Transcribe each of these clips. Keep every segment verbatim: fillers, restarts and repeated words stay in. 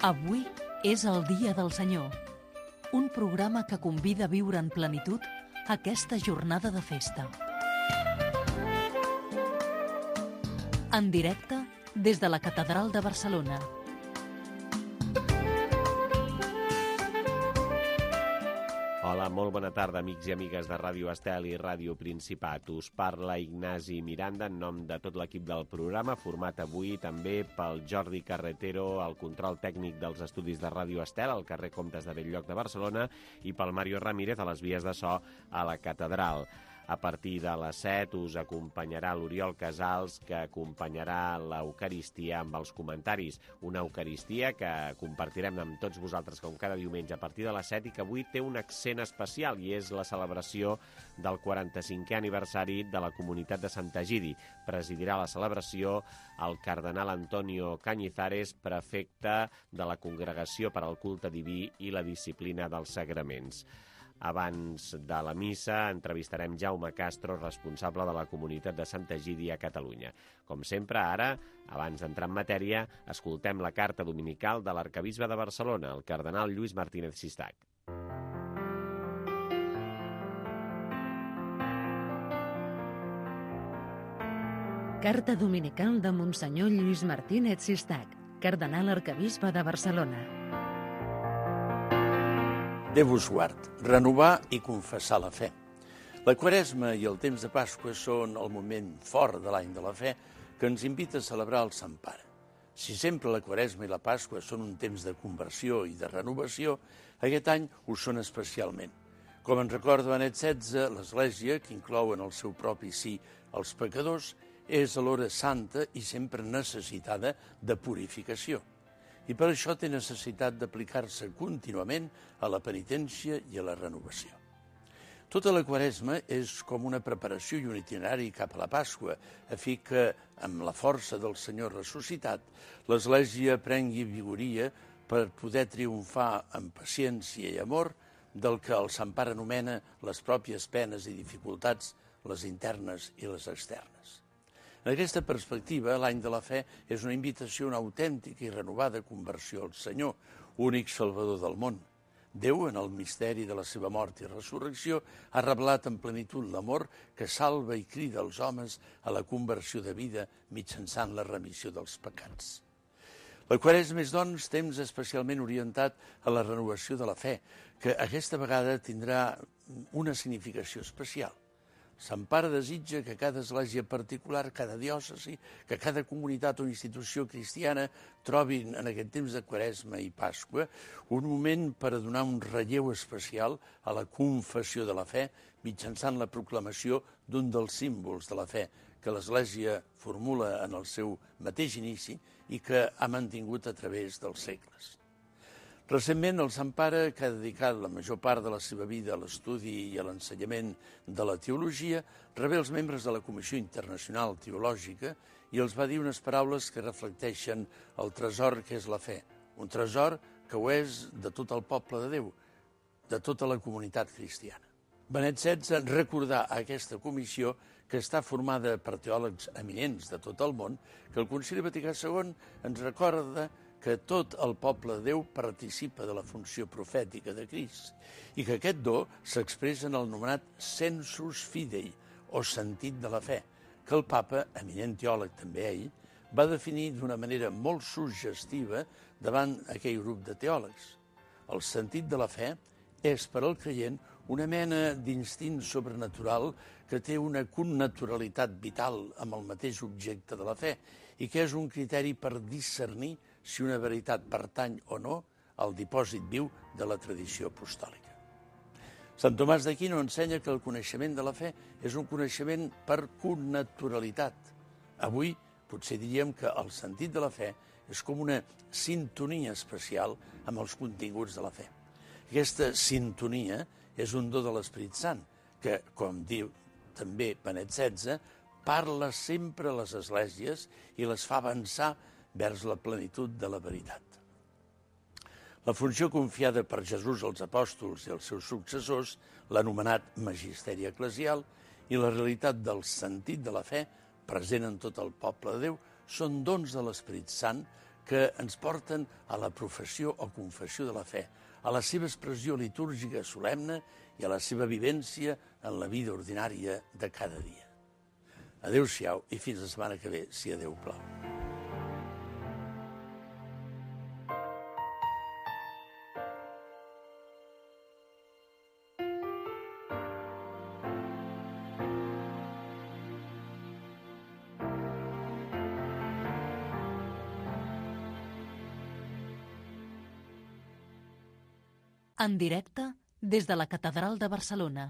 Avui és el Dia del Senyor, un programa que convida a viure en plenitud aquesta jornada de festa. En directe des de la Catedral de Barcelona. Hola, molt bona tarda, amics i amigues de Ràdio Estel i Ràdio Principat. Us parla Ignasi Miranda en nom de tot l'equip del programa, format avui també pel Jordi Carretero, al control tècnic dels estudis de Ràdio Estel, al carrer Comtes de Bell-lloc de Barcelona, i pel Mario Ramírez a les vies de so a la Catedral. A partir de les set us acompanyarà l'Oriol Casals, que acompanyarà l'Eucaristia amb els comentaris. Una Eucaristia que compartirem amb tots vosaltres com cada diumenge a partir de les set i que avui té un accent especial i és la celebració del quaranta-cinquè aniversari de la comunitat de Santa Egidi. Presidirà la celebració el cardenal Antonio Cañizares, prefecte de la Congregació per al Culte Diví i la Disciplina dels Sagraments. Abans de la missa entrevistarem Jaume Castro, responsable de la comunitat de Santa Egidi a Catalunya. Com sempre, ara, abans d'entrar en matèria, escoltem la carta dominical de l'arquebisbe de Barcelona, el cardenal Lluís Martínez Sistac. Carta dominical de Monsenyor Lluís Martínez Sistac, cardenal arquebisbe de Barcelona. Déu us guard, renovar i confessar la fe. La Quaresma i el temps de Pasqua són el moment fort de l'any de la fe que ens invita a celebrar el Sant Pare. Si sempre la Quaresma i la Pasqua són un temps de conversió i de renovació, aquest any ho són especialment. Com ens recorda Benet setze, l'Església, que inclou en el seu propi si els pecadors, és alhora santa i sempre necessitada de purificació. I per això té necessitat d'aplicar-se contínuament a la penitència i a la renovació. Tota la Quaresma és com una preparació i un itinerari cap a la Pasqua, a fi que, amb la força del Senyor ressuscitat, l'Església prengui vigoria per poder triomfar amb paciència i amor del que el Sant Pare anomena les pròpies penes i dificultats, les internes i les externes. En aquesta perspectiva, l'any de la fe és una invitació a una autèntica i renovada conversió al Senyor, únic Salvador del món. Déu, en el misteri de la seva mort i resurrecció, ha revelat en plenitud l'amor que salva i crida els homes a la conversió de vida mitjançant la remissió dels pecats. La Quaresma és, doncs, temps especialment orientat a la renovació de la fe, que aquesta vegada tindrà una significació especial. Sant Pare desitja que cada església particular, cada diòcesi, que cada comunitat o institució cristiana trobin en aquest temps de Quaresma i Pasqua un moment per a donar un relleu especial a la confessió de la fe mitjançant la proclamació d'un dels símbols de la fe que l'Església formula en el seu mateix inici i que ha mantingut a través dels segles. Recentment, el Sant Pare, que ha dedicat la major part de la seva vida a l'estudi i a l'ensenyament de la teologia, rebé els membres de la Comissió Internacional Teològica i els va dir unes paraules que reflecteixen el tresor que és la fe, un tresor que ho és de tot el poble de Déu, de tota la comunitat cristiana. Benet setze recordà a aquesta comissió, que està formada per teòlegs eminents de tot el món, que el Concili Vaticà segon ens recorda que tot el poble de Déu participa de la funció profètica de Crist i que aquest do s'expressa en el anomenat sensus fidei, o sentit de la fe, que el papa, eminent teòleg també ell, va definir d'una manera molt suggestiva davant aquell grup de teòlegs. El sentit de la fe és per al creient una mena d'instint sobrenatural que té una connaturalitat vital amb el mateix objecte de la fe i que és un criteri per discernir si una veritat pertany o no al dipòsit viu de la tradició apostòlica. Sant Tomàs d'Aquino ensenya que el coneixement de la fe és un coneixement per connaturalitat. Avui potser diríem que el sentit de la fe és com una sintonia especial amb els continguts de la fe. Aquesta sintonia és un do de l'Esperit Sant, que, com diu també Benet setze, parla sempre a les esglésies i les fa avançar vers la plenitud de la veritat. La funció confiada per Jesús als apòstols i als seus successors, l'anomenat magisteri eclesial, i la realitat del sentit de la fe, present en tot el poble de Déu, són dons de l'Esperit Sant que ens porten a la professió o confessió de la fe, a la seva expressió litúrgica solemne i a la seva vivència en la vida ordinària de cada dia. Adéu-siau i fins la setmana que ve, si a Déu plau. En directe des de la Catedral de Barcelona.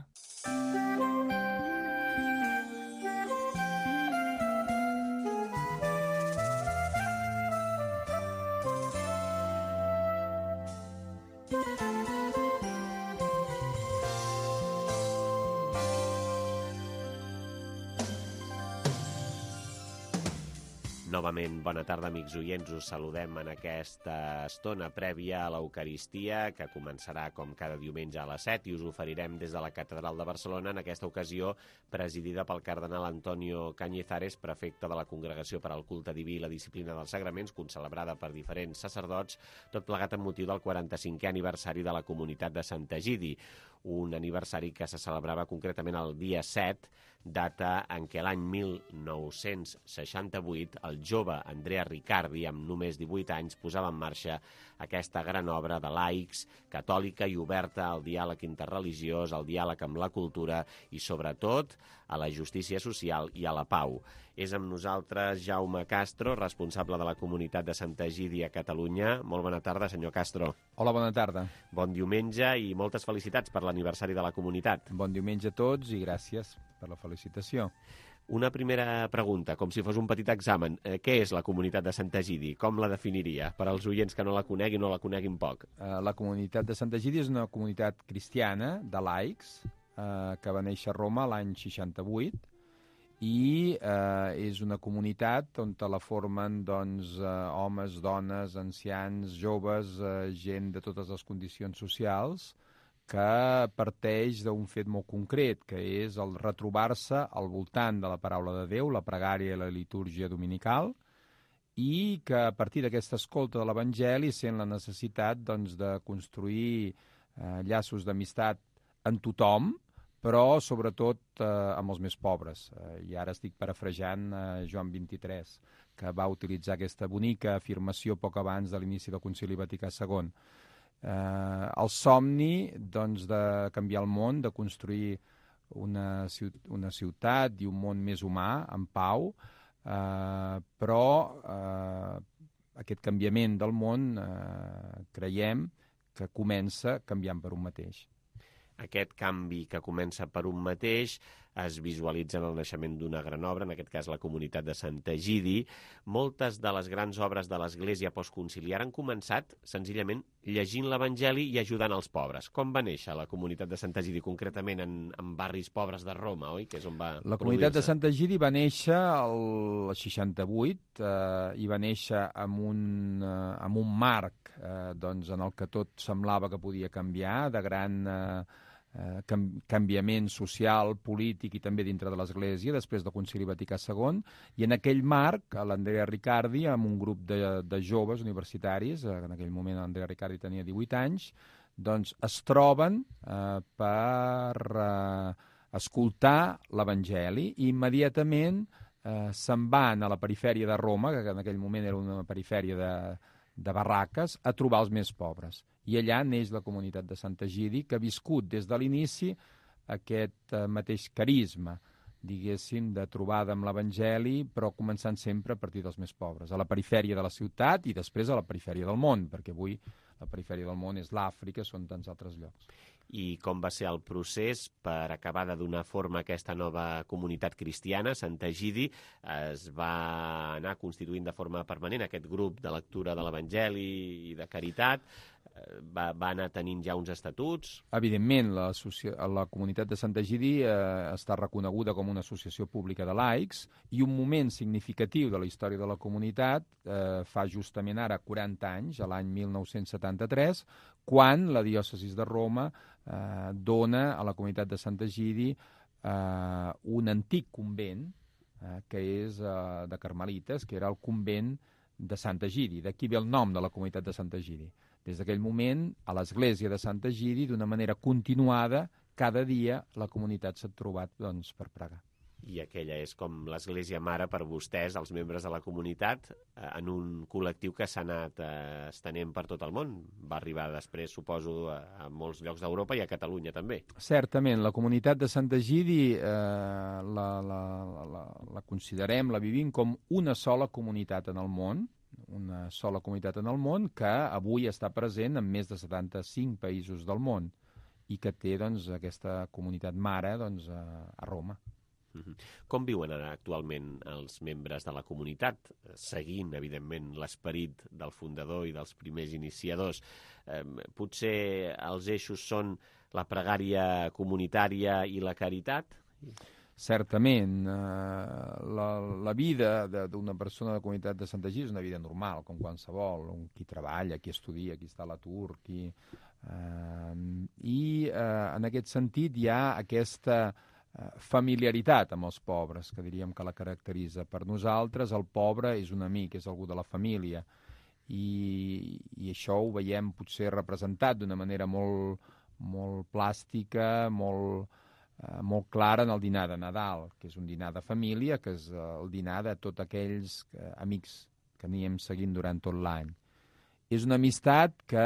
Novament, bona tarda, amics oients. Us saludem en aquesta estona prèvia a l'Eucaristia, que començarà com cada diumenge a les set, i us oferirem des de la Catedral de Barcelona, en aquesta ocasió presidida pel cardenal Antonio Cañizares, prefecte de la Congregació per al Culte Diví i la Disciplina dels Sagraments, concelebrada per diferents sacerdots, tot plegat amb motiu del quaranta-cinquè aniversari de la comunitat de Sant Egidi, un aniversari que se celebrava concretament el dia set, data en què l'any mil nou-cents seixanta-vuit el jove Andrea Riccardi, amb només divuit anys, posava en marxa aquesta gran obra de laics, catòlica i oberta al diàleg interreligiós, al diàleg amb la cultura i, sobretot, a la justícia social i a la pau. És amb nosaltres Jaume Castro, responsable de la comunitat de Sant Egidi a Catalunya. Molt bona tarda, senyor Castro. Hola, bona tarda. Bon diumenge i moltes felicitats per l'aniversari de la comunitat. Bon diumenge a tots i gràcies per la felicitació. Una primera pregunta, com si fos un petit examen. Eh, què és la comunitat de Sant Egidi? Com la definiria? Per als oients que no la coneguin o la coneguin poc. Eh, la comunitat de Sant Egidi és una comunitat cristiana de laics eh, que va néixer a Roma l'any seixanta-vuit i eh, és una comunitat on la formen doncs, eh, homes, dones, ancians, joves, eh, gent de totes les condicions socials, que parteix d'un fet molt concret, que és el retrobar-se al voltant de la paraula de Déu, la pregària i la litúrgia dominical, i que a partir d'aquesta escolta de l'Evangeli sent la necessitat doncs, de construir eh, llaços d'amistat en tothom, però sobretot eh, amb els més pobres. Eh, I ara estic parafrasejant eh, Joan vint-i-tres, que va utilitzar aquesta bonica afirmació poc abans de l'inici del Concili Vaticà segon. Eh, el somni doncs, de canviar el món, de construir una, una ciutat i un món més humà, en pau, eh, però eh, aquest canviament del món eh, creiem que comença canviant per un mateix. Aquest canvi que comença per un mateix es visualitza en el naixement d'una gran obra, en aquest cas la comunitat de Sant Egidi. Moltes de les grans obres de l'Església postconciliar han començat senzillament llegint l'Evangeli i ajudant els pobres. Com va néixer la comunitat de Sant Egidi, concretament en, en barris pobres de Roma, oi? Que és on va La comunitat de Sant Egidi va néixer al seixanta-vuit eh, i va néixer amb un, eh, amb un marc eh, doncs, en el que tot semblava que podia canviar, de gran eh, Eh, canviament social, polític i també dintre de l'Església, després del Concili Vaticà segon, i en aquell marc l'Andrea Riccardi, amb un grup de, de joves universitaris, eh, en aquell moment l'Andrea Riccardi tenia divuit anys, doncs es troben eh, per eh, escoltar l'Evangeli i immediatament eh, se'n van a la perifèria de Roma, que en aquell moment era una perifèria de, de barraques, a trobar els més pobres. I allà neix la comunitat de Sant Egidi, que ha viscut des de l'inici aquest eh, mateix carisma, diguéssim, de trobada amb l'Evangeli, però començant sempre a partir dels més pobres, a la perifèria de la ciutat i després a la perifèria del món, perquè avui la perifèria del món és l'Àfrica, són tants altres llocs. I com va ser el procés per acabar de donar forma a aquesta nova comunitat cristiana? Sant Egidi es va anar constituint de forma permanent aquest grup de lectura de l'Evangeli i de caritat. Va, va anar tenint ja uns estatuts? Evidentment, la, la comunitat de Sant Egidi eh, està reconeguda com una associació pública de laics i un moment significatiu de la història de la comunitat eh, fa justament ara quaranta anys, a l'any mil nou-cents setanta-tres, quan la diòcesi de Roma eh, dona a la comunitat de Sant Egidi eh, un antic convent, eh, que és eh, de carmelites, que era el convent de Sant Egidi. D'aquí ve el nom de la comunitat de Sant Egidi. Des d'aquell moment, a l'església de Sant Egidi, d'una manera continuada, cada dia la comunitat s'ha trobat doncs, per pregar. I aquella és com l'església mare per vostès, els membres de la comunitat, en un col·lectiu que s'ha anat eh, estenent per tot el món. Va arribar després, suposo, a, a molts llocs d'Europa i a Catalunya també. Certament, la comunitat de Sant Egidi eh, la, la, la, la considerem, la vivim com una sola comunitat en el món, una sola comunitat en el món que avui està present en més de setanta-cinc països del món i que té doncs, aquesta comunitat mare doncs, a, a Roma. Com viuen actualment els membres de la comunitat, seguint, evidentment, l'esperit del fundador i dels primers iniciadors? Eh, potser els eixos són la pregària comunitària i la caritat? Certament. Eh, la, la vida d'una persona de la comunitat de Sant Egidi és una vida normal, com qualsevol, qui treballa, qui estudia, qui està a l'atur, qui... Eh, I eh, en aquest sentit hi ha aquesta familiaritat amb els pobres, que diríem que la caracteritza. Per nosaltres el pobre és un amic, és algú de la família, i, i això ho veiem potser representat d'una manera molt, molt plàstica, molt, eh, molt clara en el dinar de Nadal, que és un dinar de família, que és el dinar de tots aquells eh, amics que anem seguint durant tot l'any. És una amistat que,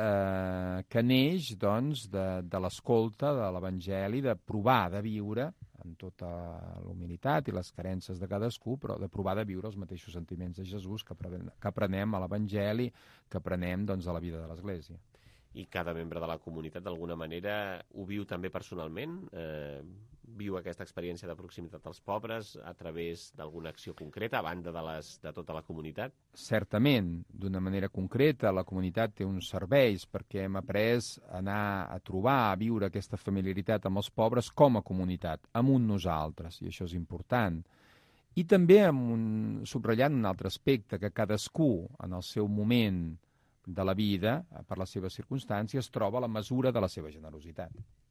eh, que neix doncs, de, de l'escolta de l'Evangeli, de provar de viure amb tota la humilitat i les carències de cadascú, però de provar de viure els mateixos sentiments de Jesús que, aprenem, que aprenem a l'Evangeli, que aprenem doncs, a la vida de l'Església. I cada membre de la comunitat, d'alguna manera, ho viu també personalment? Eh, viu aquesta experiència de proximitat als pobres a través d'alguna acció concreta, a banda de, les, de tota la comunitat? Certament, d'una manera concreta, la comunitat té uns serveis perquè hem après a anar a trobar, a viure aquesta familiaritat amb els pobres com a comunitat, amb un nosaltres, i això és important. I també amb un, subratllant un altre aspecte, que cadascú, en el seu moment de la vida, per les seves circumstàncies, troba la mesura de la seva generositat.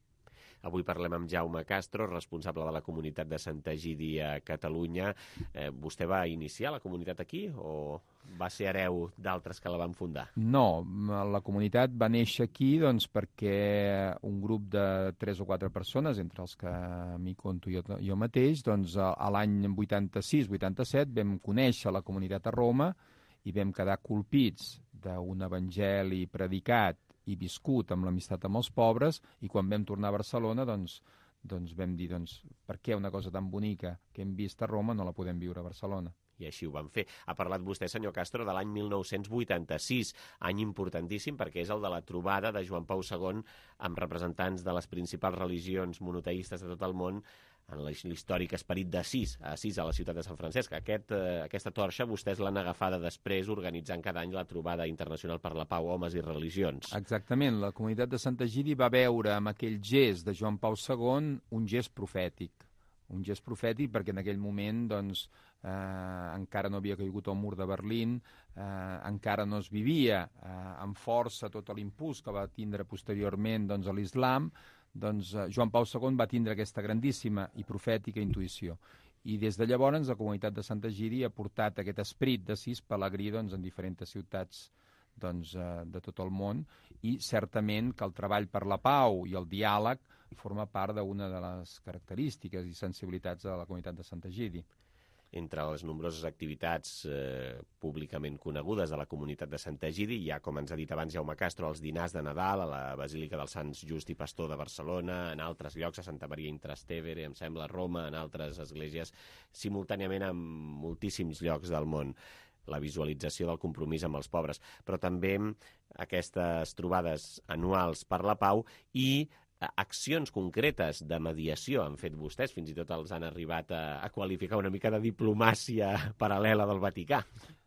Avui parlem amb Jaume Castro, responsable de la comunitat de Sant Egidi a Catalunya. Eh, vostè va iniciar la comunitat aquí o va ser hereu d'altres que la van fundar? No, la comunitat va néixer aquí doncs, perquè un grup de tres o quatre persones, entre els que m'hi conto jo, jo mateix, doncs, a l'any vuitanta-sis vuitanta-set vam conèixer la comunitat a Roma i vam quedar colpits d'un evangeli predicat i viscut amb l'amistat amb els pobres, i quan vam tornar a Barcelona doncs, doncs vam dir, doncs, per què una cosa tan bonica que hem vist a Roma no la podem viure a Barcelona? I així ho van fer. Ha parlat vostè, senyor Castro, de l'any mil nou-cents vuitanta-sis, any importantíssim perquè és el de la trobada de Joan Pau segon amb representants de les principals religions monoteistes de tot el món en l'històric esperit d'Assís, a Assís, a la ciutat de Sant Francesc. Aquest, eh, aquesta torxa vostès l'han agafada després organitzant cada any la trobada internacional per la pau, homes i religions. Exactament. La comunitat de Sant Egidi va veure amb aquell gest de Joan Pau segon un gest profètic. Un gest profètic perquè en aquell moment doncs, eh, encara no havia caigut el mur de Berlín, eh, encara no es vivia eh, amb força tot l'impuls que va tindre posteriorment doncs, a l'islam. Doncs eh, Joan Pau segon va tindre aquesta grandíssima i profètica intuïció. I des de llavors la comunitat de Sant Egidi ha portat aquest esperit d'Assís pelegrí doncs, en diferents ciutats doncs, eh, de tot el món, i certament que el treball per la pau i el diàleg forma part d'una de les característiques i sensibilitats de la comunitat de Sant Egidi. Entre les nombroses activitats eh, públicament conegudes de la comunitat de Sant Egidi hi ha, com ens ha dit abans Jaume Castro, els dinars de Nadal a la Basílica dels Sants Just i Pastor de Barcelona, en altres llocs, a Santa Maria in Trastevere, em sembla, a Roma, en altres esglésies, simultàniament en moltíssims llocs del món. La visualització del compromís amb els pobres, però també aquestes trobades anuals per la pau i accions concretes de mediació han fet vostès, fins i tot els han arribat a, a qualificar una mica de diplomàcia paral·lela del Vaticà.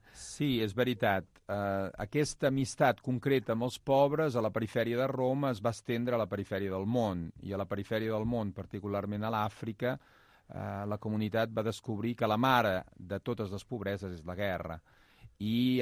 Sí, és veritat. Uh, aquesta amistat concreta amb els pobres a la perifèria de Roma es va estendre a la perifèria del món, i a la perifèria del món, particularment a l'Àfrica, uh, la comunitat va descobrir que la mare de totes les pobreses és la guerra. I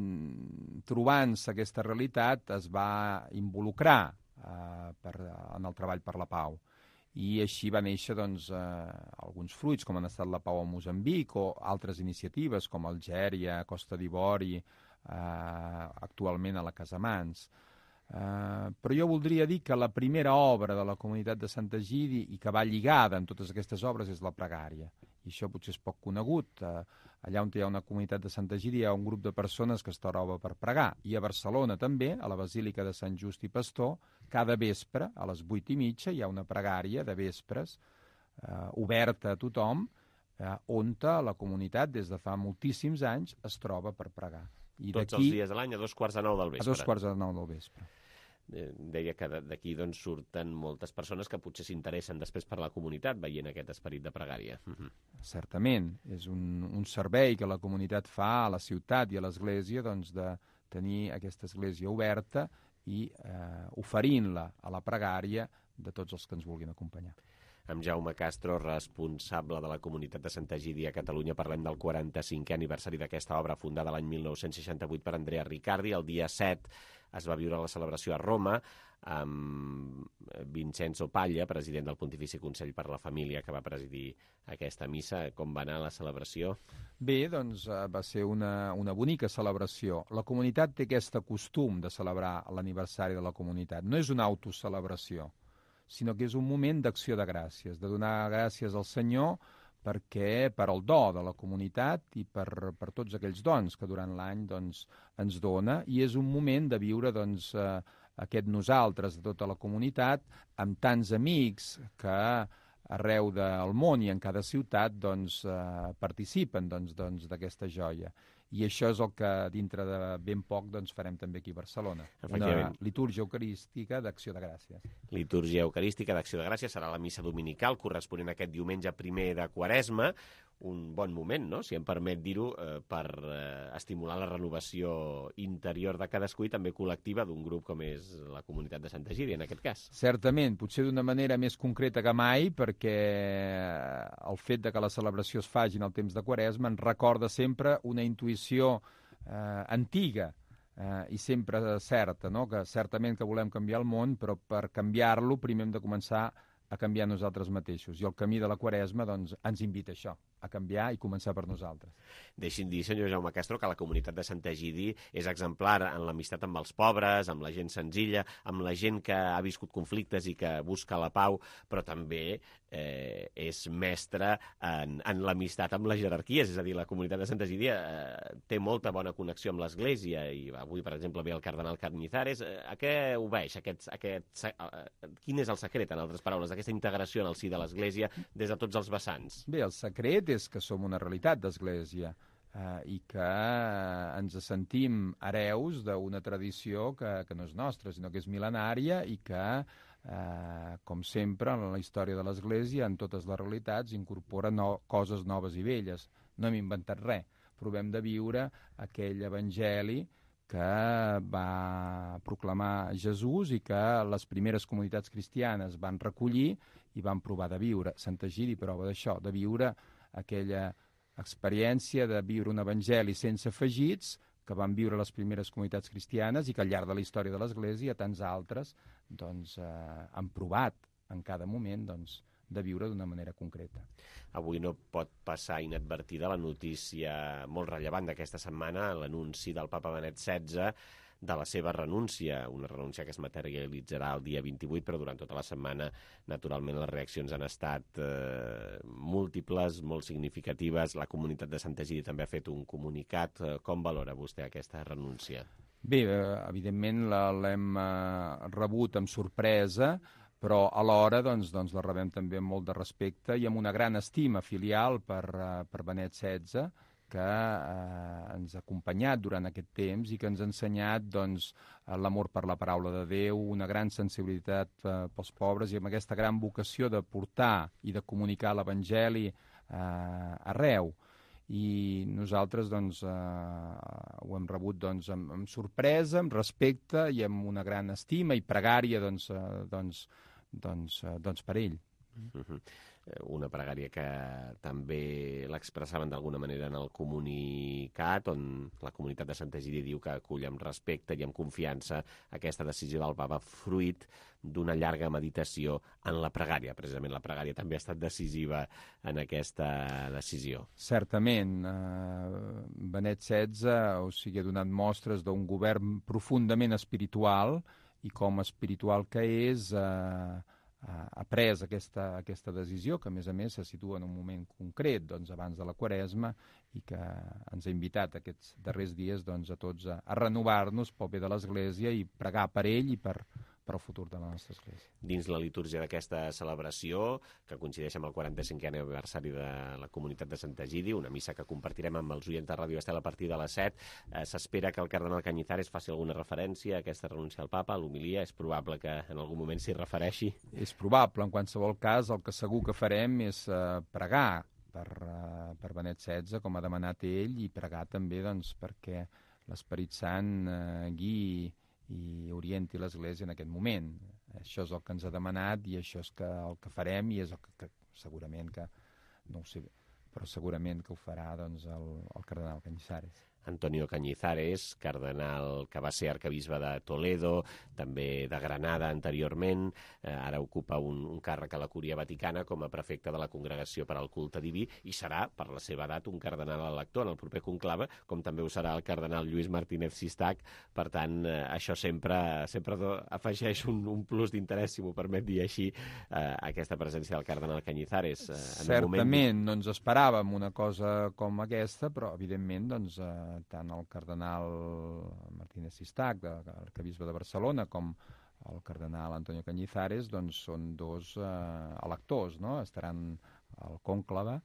en, trobant-se aquesta realitat es va involucrar Uh, per, uh, en el treball per la pau. i així va néixer doncs, eh, alguns fruits, com han estat la Pau a Moçambic o altres iniciatives com Algèria, Costa d'Ivori, eh, actualment a la Casamance. Uh, però jo voldria dir que la primera obra de la comunitat de Sant Egidi i que va lligada en totes aquestes obres és la pregària, i això potser és poc conegut. Uh, allà on hi ha una comunitat de Sant Egidi hi ha un grup de persones que es troba per pregar, i a Barcelona també, a la Basílica de Sant Just i Pastor, cada vespre a les vuit i mitja hi ha una pregària de vespres uh, oberta a tothom, uh, on la comunitat des de fa moltíssims anys es troba per pregar. I tots els dies de l'any a dos quarts de nou del vespre. A dos quarts de nou del vespre. Deia que d'aquí doncs, surten moltes persones que potser s'interessen després per la comunitat veient aquest esperit de pregària. Certament. És un, un servei que la comunitat fa a la ciutat i a l'església, doncs, de tenir aquesta església oberta i eh, oferint-la a la pregària de tots els que ens vulguin acompanyar. Amb Jaume Castro, responsable de la comunitat de Sant Egidi a Catalunya, parlem del quaranta-cinquè aniversari d'aquesta obra fundada l'any mil nou-cents seixanta-vuit per Andrea Riccardi. El dia set es va viure la celebració a Roma amb Vincenzo Paglia, president del Pontifici Consell per la Família, que va presidir aquesta missa. Com va anar la celebració? Bé, doncs va ser una, una bonica celebració. La comunitat té aquest costum de celebrar l'aniversari de la comunitat. No és una autocelebració, sinó que és un moment d'acció de gràcies, de donar gràcies al Senyor perquè per al do de la comunitat i per, per tots aquells dons que durant l'any doncs, ens dona, i és un moment de viure doncs, eh, aquest nosaltres de tota la comunitat amb tants amics que arreu del món i en cada ciutat doncs, eh, participen doncs, doncs, d'aquesta joia. I això és el que dintre de ben poc doncs, farem també aquí a Barcelona. Una litúrgia eucarística d'acció de gràcies. Litúrgia eucarística d'acció de gràcies serà la missa dominical corresponent a aquest diumenge primer de Quaresma. Un bon moment, no?, si em permet dir-ho, eh, per eh, estimular la renovació interior de cadascú i també col·lectiva d'un grup com és la comunitat de Sant Egidi, en aquest cas. Certament, potser d'una manera més concreta que mai, perquè el fet de que la celebració es faci en el temps de Quaresma ens recorda sempre una intuïció eh, antiga eh, i sempre certa, no?, que certament que volem canviar el món, però per canviar-lo primer hem de començar a canviar nosaltres mateixos. I el camí de la Quaresma doncs, ens invita a això, a canviar i començar per nosaltres. Deixi'm dir, senyor Jaume Castro, que la comunitat de Sant Egidi és exemplar en l'amistat amb els pobres, amb la gent senzilla, amb la gent que ha viscut conflictes i que busca la pau, però també eh, és mestre en, en l'amistat amb les jerarquies. És a dir, la comunitat de Sant Egidi eh, té molta bona connexió amb l'Església i avui, per exemple, ve el cardenal Cañizares. Eh, a què obeix? Aquest, aquest, eh, quin és el secret, en altres paraules, d'aquesta integració en el si de l'Església des de tots els vessants? Bé, el secret és que som una realitat d'Església eh, i que eh, ens sentim hereus d'una tradició que, que no és nostra, sinó que és mil·lenària i que, eh, com sempre, en la història de l'Església, en totes les realitats, incorpora no, coses noves i velles. No hem inventat res. Provem de viure aquell evangeli que va proclamar Jesús i que les primeres comunitats cristianes van recollir i van provar de viure. Sant Egidi prova d'això, de viure aquella experiència de viure un evangeli sense afegits que van viure les primeres comunitats cristianes i que al llarg de la història de l'Església tants altres doncs, eh, han provat en cada moment doncs, de viure d'una manera concreta. Avui no pot passar inadvertida la notícia molt rellevant d'aquesta setmana, l'anunci del papa Benet setze de la seva renúncia, una renúncia que es materialitzarà el dia vint-i-vuit, però durant tota la setmana, naturalment, les reaccions han estat eh, múltiples, molt significatives. La comunitat de Sant Egidi també ha fet un comunicat. Com valora vostè aquesta renúncia? Bé, evidentment l'hem eh, rebut amb sorpresa, però alhora doncs, doncs la rebem també amb molt de respecte i amb una gran estima filial per, uh, per Benet setze, que uh, ens ha acompanyat durant aquest temps i que ens ha ensenyat doncs, l'amor per la paraula de Déu, una gran sensibilitat uh, pels pobres i amb aquesta gran vocació de portar i de comunicar l'Evangeli uh, arreu. I nosaltres doncs, eh, ho hem rebut doncs, amb, amb sorpresa, amb respecte i amb una gran estima i pregària doncs, eh, doncs, doncs, eh, doncs per ell. Uh-huh. una pregària que també l'expressaven d'alguna manera en el comunicat, on la comunitat de Sant Egidi diu que acull amb respecte i amb confiança aquesta decisió del Papa, fruit d'una llarga meditació en la pregària. Precisament la pregària també ha estat decisiva en aquesta decisió. Certament. Eh, Benet setze, o sigui, ha donat mostres d'un govern profundament espiritual, i com espiritual que és, eh, ha pres aquesta, aquesta decisió, que a més a més se situa en un moment concret, doncs, abans de la Quaresma, i que ens ha invitat aquests darrers dies doncs, a tots a, a renovar-nos pel bé de l'Església i pregar per ell i per, per al futur de la nostra Església. Dins la litúrgia d'aquesta celebració, que coincideix amb el quaranta-cinquè aniversari de la Comunitat de Sant Egidi, una missa que compartirem amb els oients de Ràdio Estel a partir de les set, eh, s'espera que el cardenal Cañizares faci alguna referència a aquesta renúncia al papa, a l'homilia. És probable que en algun moment s'hi refereixi? És probable. En qualsevol cas, el que segur que farem és eh, pregar per, eh, per Benet setze, com ha demanat ell, i pregar també doncs, perquè l'Esperit Sant eh, guiï i orienti l'Església en aquest moment. Això és el que ens ha demanat i això és que, el que farem, i és el que, que segurament que, no ho sé, però segurament que ho farà doncs, el, el cardenal Cañizares. Antonio Cañizares, cardenal que va ser arquebisbe de Toledo, també de Granada anteriorment, eh, ara ocupa un, un càrrec a la Cúria Vaticana com a prefecte de la Congregació per al Culte Diví, i serà, per la seva edat, un cardenal elector en el proper conclave, com també ho serà el cardenal Lluís Martínez Sistac. Per tant, eh, això sempre, sempre afegeix un, un plus d'interès, si m'ho permet dir així, eh, aquesta presència del cardenal Cañizares. Eh, en Certament, moment... no ens esperàvem una cosa com aquesta, però evidentment doncs, eh, tant el cardenal Martínez Sistac, de l'arquebisbe de Barcelona, com el cardenal Antonio Cañizares, doncs són dos eh, electors, no? Estaran al cònclave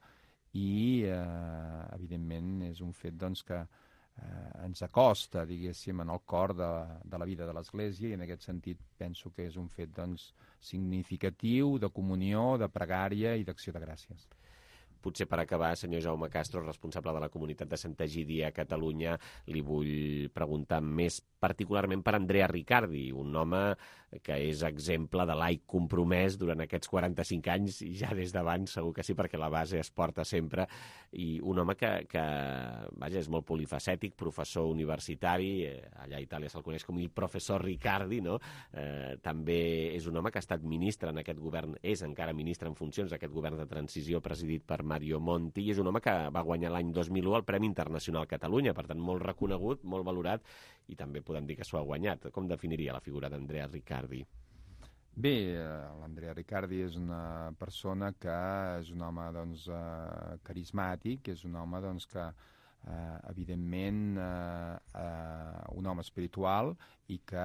i, eh, evidentment, és un fet doncs, que eh, ens acosta, diguéssim, en el cor de, de la vida de l'Església, i en aquest sentit penso que és un fet doncs, significatiu de comunió, de pregària i d'acció de gràcies. Potser per acabar, senyor Jaume Castro, responsable de la Comunitat de Sant Egidi a Catalunya, li vull preguntar més particularment per Andrea Riccardi, un home que és exemple de laic compromès durant aquests quaranta-cinc anys, i ja des d'abans segur que sí, perquè la base es porta sempre, i un home que, que vaja, és molt polifacètic, professor universitari, allà a Itàlia se'l coneix com il professor Riccardi, no? Eh, també és un home que ha estat ministre en aquest govern, és encara ministre en funcions d'aquest govern de transició presidit per Mario Monti, i és un home que va guanyar l'any dos mil u el Premi Internacional Catalunya, per tant molt reconegut, molt valorat, i també podem dir que s'ho ha guanyat. Com definiria la figura d'Andrea Riccardi? Bé, l'Andrea Riccardi és una persona que és un home doncs, eh, carismàtic, és un home doncs, que eh, evidentment eh, eh, un home espiritual i que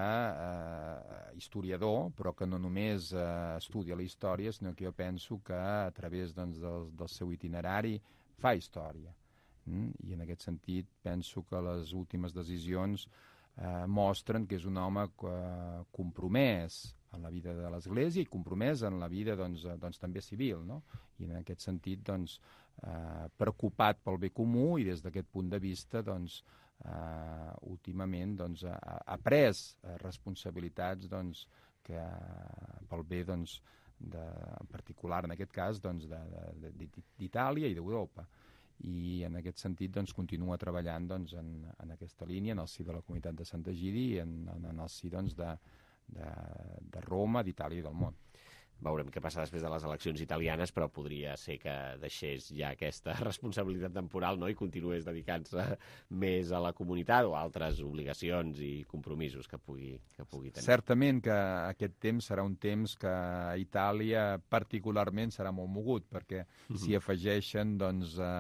eh, historiador, però que no només eh, estudia la història, sinó que jo penso que a través doncs, del, del seu itinerari fa història. Mm? I en aquest sentit penso que les últimes decisions eh, mostren que és un home eh, compromès en la vida de l'Església i compromès en la vida doncs, doncs, també civil, no? I en aquest sentit doncs, eh, preocupat pel bé comú, i des d'aquest punt de vista doncs, eh, últimament doncs, ha, ha pres eh, responsabilitats doncs, que, pel bé doncs, de, en particular en aquest cas doncs, d'Itàlia i d'Europa. I en aquest sentit doncs, continua treballant doncs, en, en aquesta línia, en el si de la Comunitat de Sant Egidi i en, en, en el si doncs, de, de, de Roma, d'Itàlia i del món. Veurem què passa després de les eleccions italianes, però podria ser que deixés ja aquesta responsabilitat temporal, no? I continués dedicant-se més a la comunitat o a altres obligacions i compromisos que pugui, que pugui tenir. Certament que aquest temps serà un temps que a Itàlia particularment serà molt mogut, perquè mm-hmm. s'hi afegeixen doncs, eh,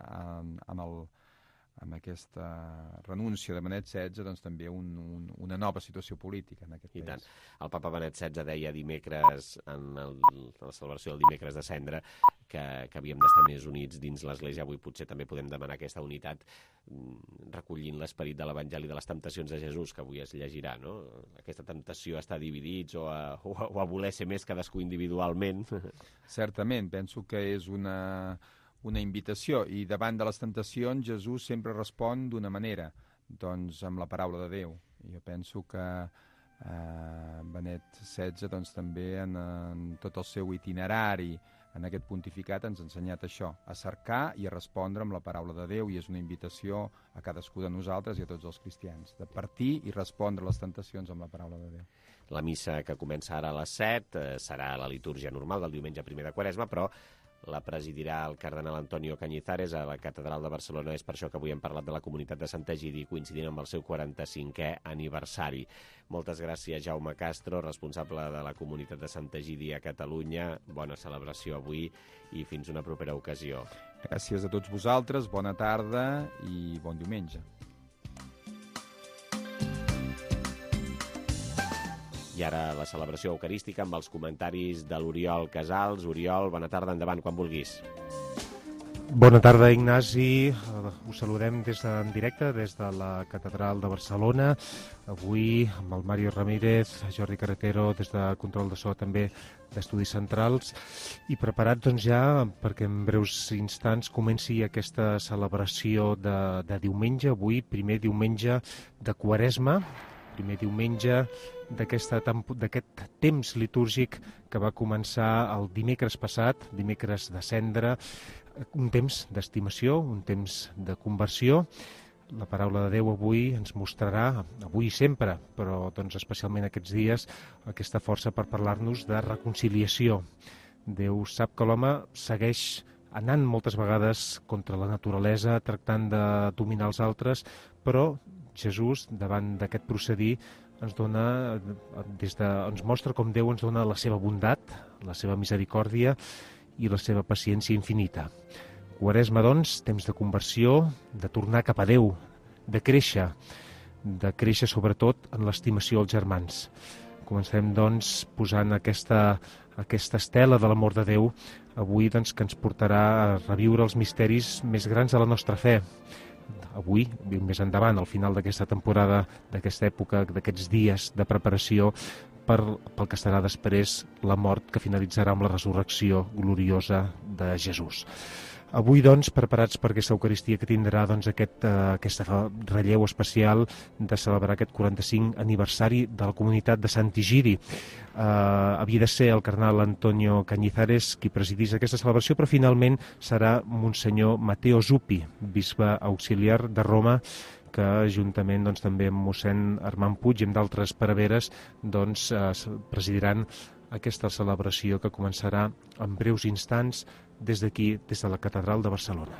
amb el amb aquesta renúncia de Benet setze, doncs també un, un, una nova situació política en aquest I país. tant. El papa Benet setze deia dimecres, en, el, en la celebració del dimecres de Cendra, que, que havíem d'estar més units dins l'Església. Avui potser també podem demanar aquesta unitat recollint l'esperit de l'Evangeli de les temptacions de Jesús, que avui es llegirà, no? Aquesta temptació a estar dividits o a, o a, o a voler ser més cadascú individualment. Certament, penso que és una... una invitació, i davant de les tentacions Jesús sempre respon d'una manera, doncs amb la paraula de Déu. Jo penso que eh, Benet setze doncs, també en, en tot el seu itinerari en aquest pontificat ens ha ensenyat això, a cercar i a respondre amb la paraula de Déu, i és una invitació a cadascú de nosaltres i a tots els cristians, de partir i respondre a les tentacions amb la paraula de Déu. La missa que comença ara a les set eh, serà la litúrgia normal del diumenge primer de Quaresma, però la presidirà el cardenal Antonio Cañizares a la Catedral de Barcelona. És per això que avui hem parlat de la comunitat de Sant Egidi, coincidint amb el seu quaranta-cinquè aniversari. Moltes gràcies, Jaume Castro, responsable de la comunitat de Sant Egidi a Catalunya. Bona celebració avui i fins una propera ocasió. Gràcies a tots vosaltres, bona tarda i bon diumenge. I ara la celebració eucarística amb els comentaris de l'Oriol Casals. Oriol, bona tarda, endavant, quan vulguis. Bona tarda, Ignasi. Us saludem des de, en directe des de la Catedral de Barcelona. Avui amb el Mario Ramírez, Jordi Carretero, des de Control de So també d'Estudis Centrals, i preparat doncs, ja perquè en breus instants comenci aquesta celebració de, de diumenge, avui primer diumenge de Quaresma, primer diumenge d'aquest temps litúrgic que va començar el dimecres passat, dimecres de Cendra, un temps d'estimació, un temps de conversió. La paraula de Déu avui ens mostrarà, avui i sempre, però doncs, especialment aquests dies, aquesta força per parlar-nos de reconciliació. Déu sap que l'home segueix anant moltes vegades contra la naturalesa, tractant de dominar els altres, però Jesús, davant d'aquest procedir, ens dona, des de, ens mostra com Déu ens dona la seva bondat, la seva misericòrdia i la seva paciència infinita. Quaresma, doncs, temps de conversió, de tornar cap a Déu, de créixer, de créixer sobretot en l'estimació als germans. Comencem, doncs, posant aquesta, aquesta estela de l'amor de Déu, avui, doncs, que ens portarà a reviure els misteris més grans de la nostra fe. Avui, més endavant, al final d'aquesta temporada, d'aquesta època, d'aquests dies de preparació per, pel que serà després la mort que finalitzarà amb la resurrecció gloriosa de Jesús. Avui, doncs, preparats per aquesta Eucaristia que tindrà doncs, aquest eh, aquest relleu especial de celebrar aquest quaranta-cinquè aniversari de la comunitat de Sant Egidi. Eh, havia de ser el cardenal Antonio Cañizares qui presidís aquesta celebració, però finalment serà Monsenyor Matteo Zuppi, bisbe auxiliar de Roma, que juntament doncs, també amb mossèn Armand Puig i amb d'altres preveres doncs, eh, presidiran aquesta celebració que començarà en breus instants des d'aquí, des de la Catedral de Barcelona.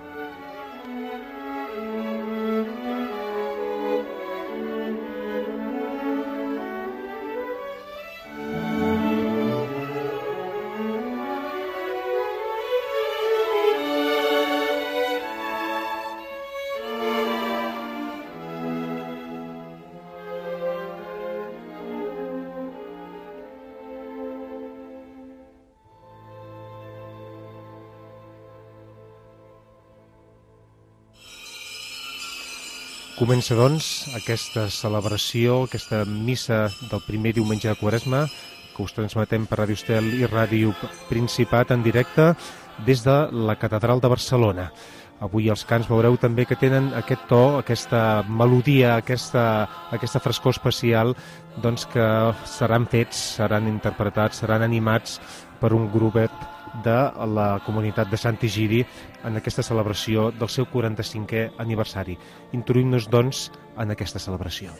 Comença, doncs, aquesta celebració, aquesta missa del primer diumenge de Quaresma, que us transmetem per Ràdio Estel i Ràdio Principat en directe des de la Catedral de Barcelona. Avui els cants veureu també que tenen aquest to, aquesta melodia, aquesta, aquesta frescor especial, doncs que seran fets, seran interpretats, seran animats per un grupet de la comunitat de Sant Egidi en aquesta celebració del seu quaranta-cinquè aniversari. Introduïm-nos, doncs, en aquesta celebració.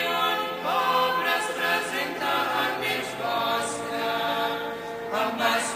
Mas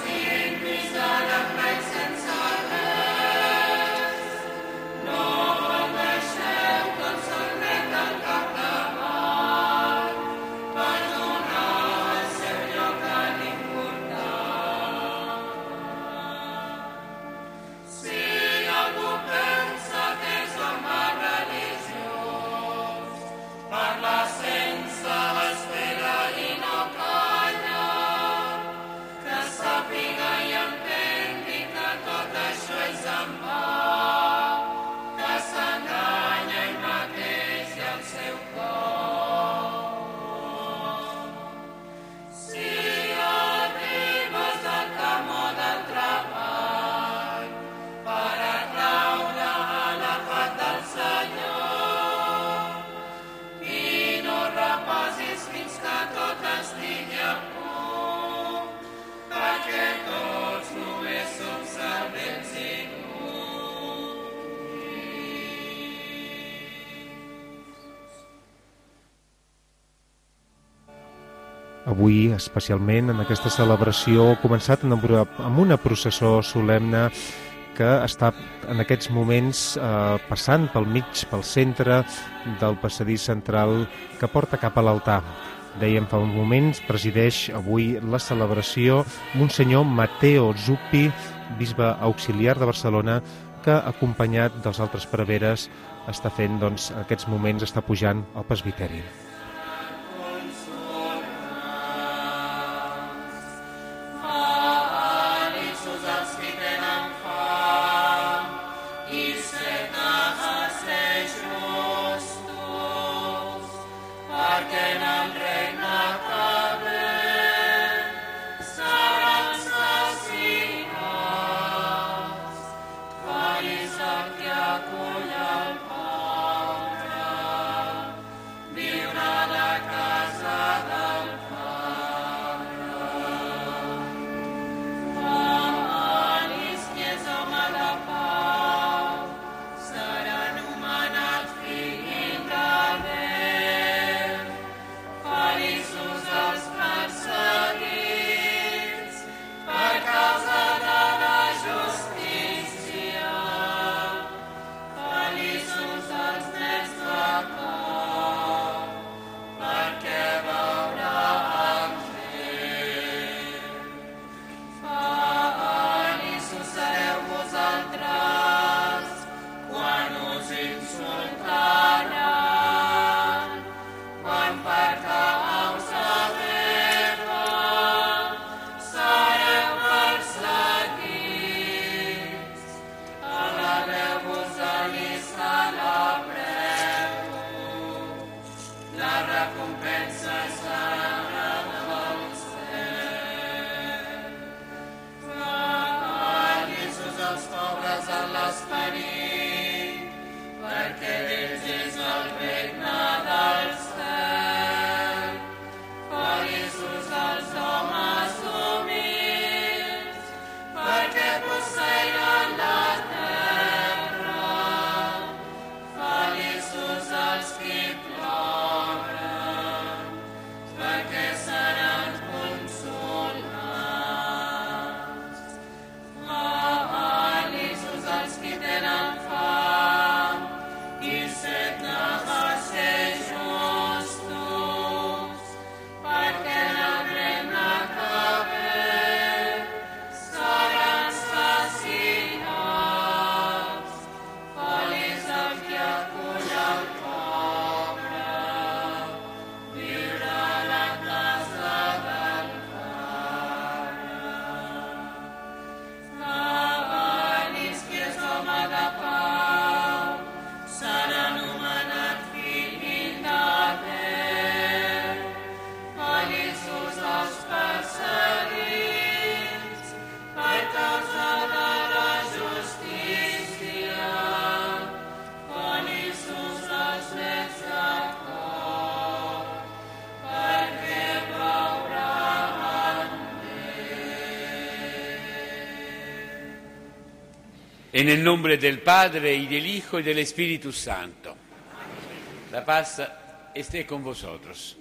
avui especialment en aquesta celebració, començat amb una processó solemne que està en aquests moments eh, passant pel mig, pel centre del passadís central que porta cap a l'altar. Dèiem fa un moment, presideix avui la celebració Monsenyor Mateo Zuppi, bisbe auxiliar de Barcelona, que acompanyat dels altres preveres està fent, doncs, en aquests moments està pujant al presbiteri. En el nombre del Padre, y del Hijo, y del Espíritu Santo. La paz esté con vosotros.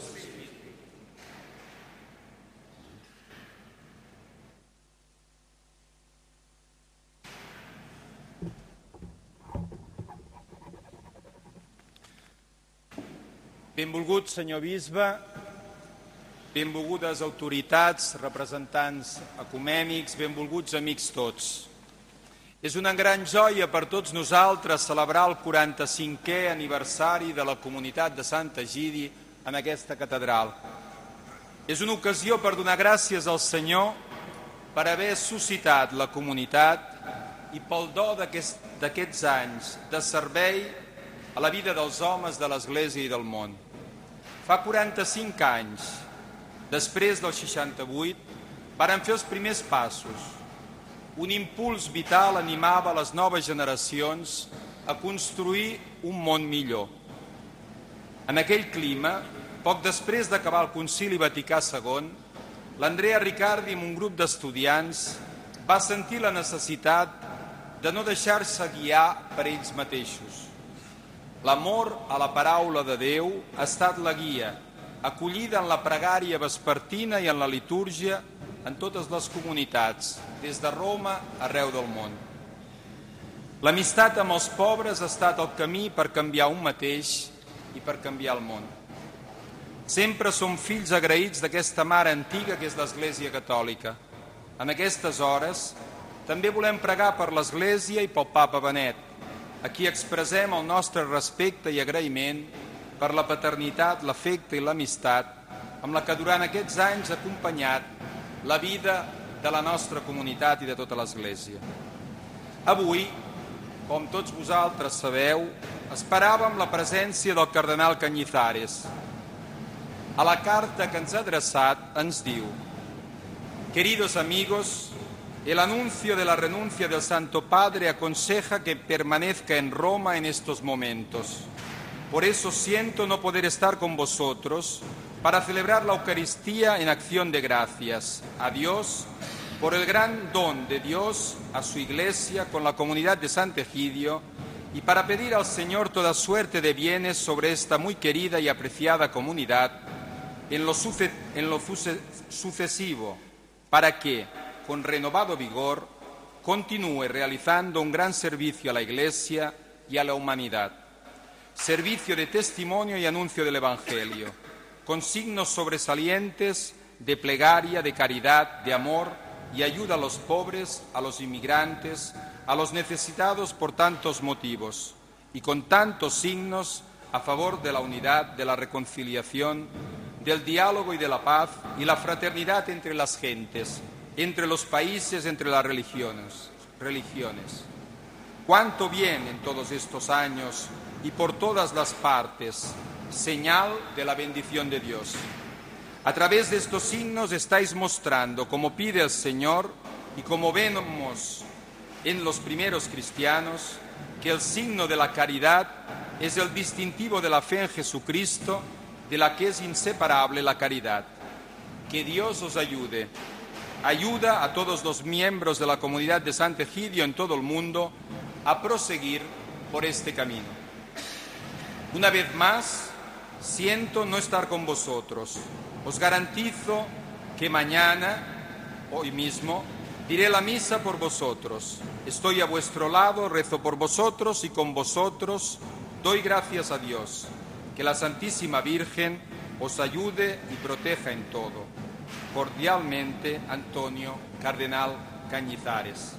Benvolgut senyor bisbe, benvolgudes autoritats, representants ecumènics, benvolguts amics tots. És una gran joia per tots nosaltres celebrar el quaranta-cinquè aniversari de la comunitat de Sant Egidi en aquesta catedral. És una ocasió per donar gràcies al Senyor per haver suscitat la comunitat i pel do d'aquests anys de servei a la vida dels homes de l'Església i del món. Fa quaranta-cinc anys, després del seixanta-vuit, varen fer els primers passos. Un impuls vital animava les noves generacions a construir un món millor. En aquell clima, poc després d'acabar el Concili Vaticà segon, l'Andrea Riccardi, amb un grup d'estudiants, va sentir la necessitat de no deixar-se guiar per ells mateixos. L'amor a la paraula de Déu ha estat la guia acollida en la pregària vespertina i en la litúrgia en totes les comunitats, des de Roma arreu del món. L'amistat amb els pobres ha estat el camí per canviar un mateix i per canviar el món. Sempre som fills agraïts d'aquesta mare antiga que és l'Església Catòlica. En aquestes hores també volem pregar per l'Església i pel Papa Benet, a qui expressem el nostre respecte i agraïment per la paternitat, l'afecte i l'amistat amb la que durant aquests anys ha acompanyat la vida de la nostra comunitat i de tota l'Església. Avui, com tots vosaltres sabeu, esperàvem la presència del cardenal Cañizares. A la carta que ens ha adreçat ens diu: Queridos amigos, el anuncio de la renuncia del Santo Padre aconseja que permanezca en Roma en estos momentos. Por eso siento no poder estar con vosotros para celebrar la Eucaristía en acción de gracias a Dios por el gran don de Dios a su Iglesia con la comunidad de Sant'Egidio y para pedir al Señor toda suerte de bienes sobre esta muy querida y apreciada comunidad en lo, suce- en lo suce- sucesivo, para que, con renovado vigor, continúe realizando un gran servicio a la Iglesia y a la humanidad. Servicio de testimonio y anuncio del Evangelio, con signos sobresalientes de plegaria, de caridad, de amor y ayuda a los pobres, a los inmigrantes, a los necesitados por tantos motivos, y con tantos signos a favor de la unidad, de la reconciliación, del diálogo y de la paz y la fraternidad entre las gentes, entre los países, entre las religiones. religiones. Cuánto bien en todos estos años y por todas las partes, señal de la bendición de Dios. A través de estos signos estáis mostrando, como pide el Señor y como vemos en los primeros cristianos, que el signo de la caridad es el distintivo de la fe en Jesucristo, de la que es inseparable la caridad. Que Dios os ayude. Ayuda a todos los miembros de la comunidad de Sant'Egidio en todo el mundo a proseguir por este camino. Una vez más, siento no estar con vosotros. Os garantizo que mañana, hoy mismo, diré la misa por vosotros. Estoy a vuestro lado, rezo por vosotros y con vosotros doy gracias a Dios. Que la Santísima Virgen os ayude y proteja en todo. Cordialmente, Antonio, Cardenal Cañizares.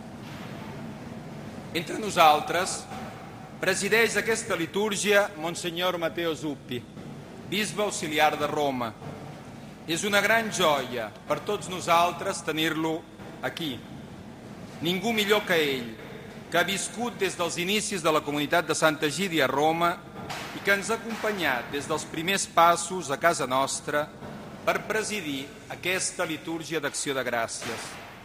Entre nosaltres presideix aquesta litúrgia Monsenyor Matteo Zuppi, bisbe auxiliar de Roma. És una gran joia per tots nosaltres tenir-lo aquí. Ningú millor que ell, que ha viscut des dels inicis de la comunitat de Sant'Egidi a Roma i que ens ha acompanyat des dels primers passos a casa nostra per presidir aquesta litúrgia d'acció de gràcies.